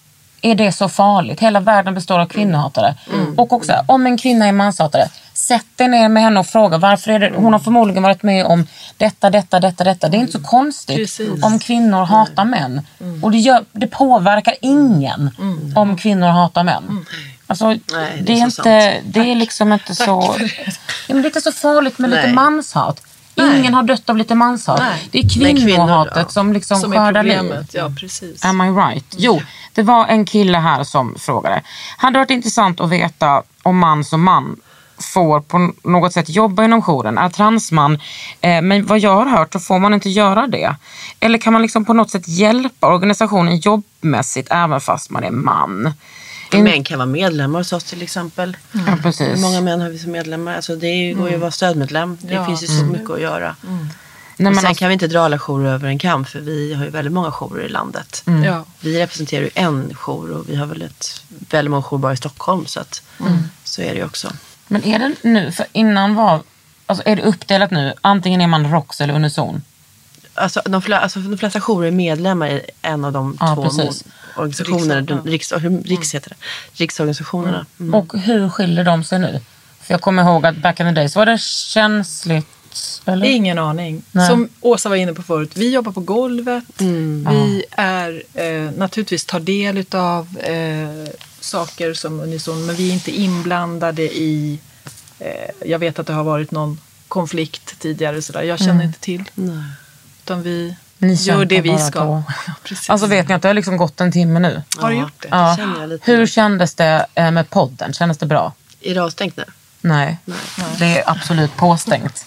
är det så farligt? Hela världen består av kvinnohatare. Och också, om en kvinna är manshatare, sätt dig ner med henne och fråga varför är det. Hon har förmodligen varit med om detta. Det är inte så konstigt om kvinnor hatar män. Och det påverkar ingen om kvinnor hatar män. Alltså, det är inte, det är liksom inte så. Ja, men det är inte så farligt med lite manshat. Ingen har dött av lite manshat. Det är kvinnohatet som liksom som skördar liv. liv. Ja, precis. Am I right? Jo, det var en kille här som frågade. Hade varit intressant att veta om man som man får på något sätt jobba inom jouren. Är transman, men vad jag har hört så får man inte göra det. Eller kan man liksom på något sätt hjälpa organisationen jobbmässigt även fast man är man? Män kan vara medlemmar hos oss till exempel. Ja, precis. Många män har vi som medlemmar. Alltså det går ju att vara stödmedlem. Det finns ju så mycket att göra. Nej, och sen kan vi inte dra alla jourer över en kam, för vi har ju väldigt många jourer i landet. Ja. Vi representerar ju en jour och vi har väl väldigt många jourer bara i Stockholm, så att så är det ju också. Men är det nu, för innan var, alltså är det uppdelat nu, antingen är man ROX eller Unison? Alltså de flesta jourer är medlemmar i en av de två organisationerna, riksorganisationerna. Och hur skiljer de sig nu? För jag kommer ihåg att back in the days var det känsligt, eller? Ingen aning. Nej. Som Åsa var inne på förut, vi jobbar på golvet. Vi är naturligtvis tar del av saker som Unison, men vi är inte inblandade i jag vet att det har varit någon konflikt tidigare sådär. Jag känner inte till. Nej. Utan vi Ni gör det vi bara ska. på. Precis. Alltså vet ni att det har liksom gått en timme nu? Har du gjort det? Ja. Känner jag lite. Hur kändes det med podden? Kändes det bra? Är det avstängt nu? Nej. Det är absolut påstängt.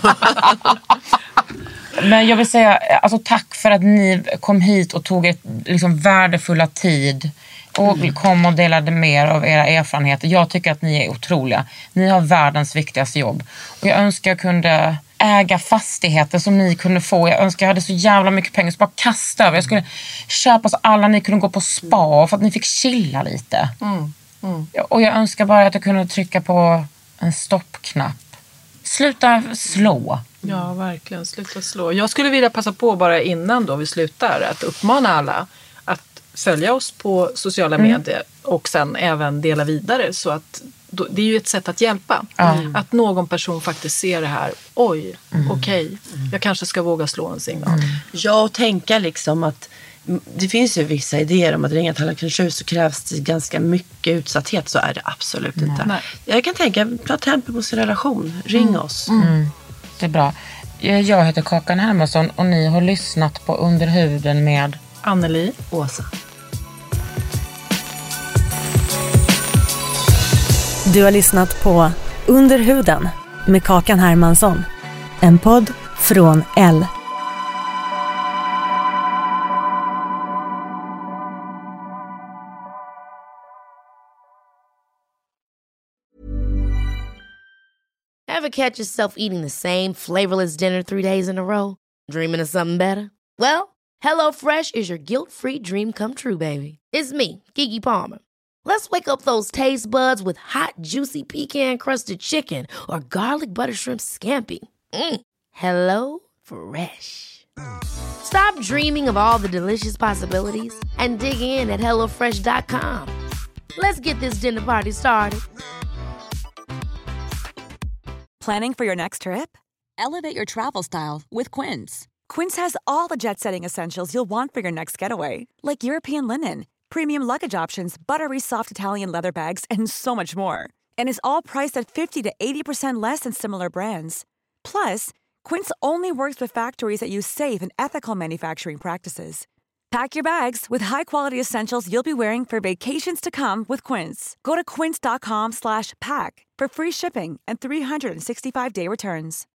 Men jag vill säga, alltså tack för att ni kom hit och tog ett liksom värdefulla tid och kom och delade mer av era erfarenheter. Jag tycker att ni är otroliga. Ni har världens viktigaste jobb. Och jag önskar jag kunde äga fastigheter som ni kunde få. Jag önskar jag hade så jävla mycket pengar så bara kasta över. Jag skulle köpa så alla ni kunde gå på spa för att ni fick chilla lite. Och jag önskar bara att jag kunde trycka på en stoppknapp. Sluta slå. Ja, verkligen. Sluta slå. Jag skulle vilja passa på bara innan då vi slutar att uppmana alla att följa oss på sociala medier och sen även dela vidare, så att det är ju ett sätt att hjälpa. Att någon person faktiskt ser det här. Oj, okej. Jag kanske ska våga slå en signal. Ja, och tänka liksom att det finns ju vissa idéer om att ringa till Alla så krävs det ganska mycket utsatthet, så är det absolut inte. Nej. Jag kan tänka, ta tempo på sin relation. Ring oss. Det är bra. Jag heter Kakan Hermansson och ni har lyssnat på Under huden med Anneli. Åsa. Du har lyssnat på Under huden med Kakan Hermansson. En podd från L. Ever catch yourself eating the same flavorless dinner 3 days in a row? Dreaming of something better? Well, HelloFresh is your guilt-free dream come true, baby. It's me, Keke Palmer. Let's wake up those taste buds with hot, juicy pecan-crusted chicken or garlic butter shrimp scampi. Hello Fresh. Stop dreaming of all the delicious possibilities and dig in at HelloFresh.com. Let's get this dinner party started. Planning for your next trip? Elevate your travel style with Quince. Quince has all the jet-setting essentials you'll want for your next getaway, like European linen, premium luggage options, buttery soft Italian leather bags, and so much more. And is all priced at 50 to 80% less than similar brands. Plus, Quince only works with factories that use safe and ethical manufacturing practices. Pack your bags with high-quality essentials you'll be wearing for vacations to come with Quince. Go to quince.com/pack for free shipping and 365-day returns.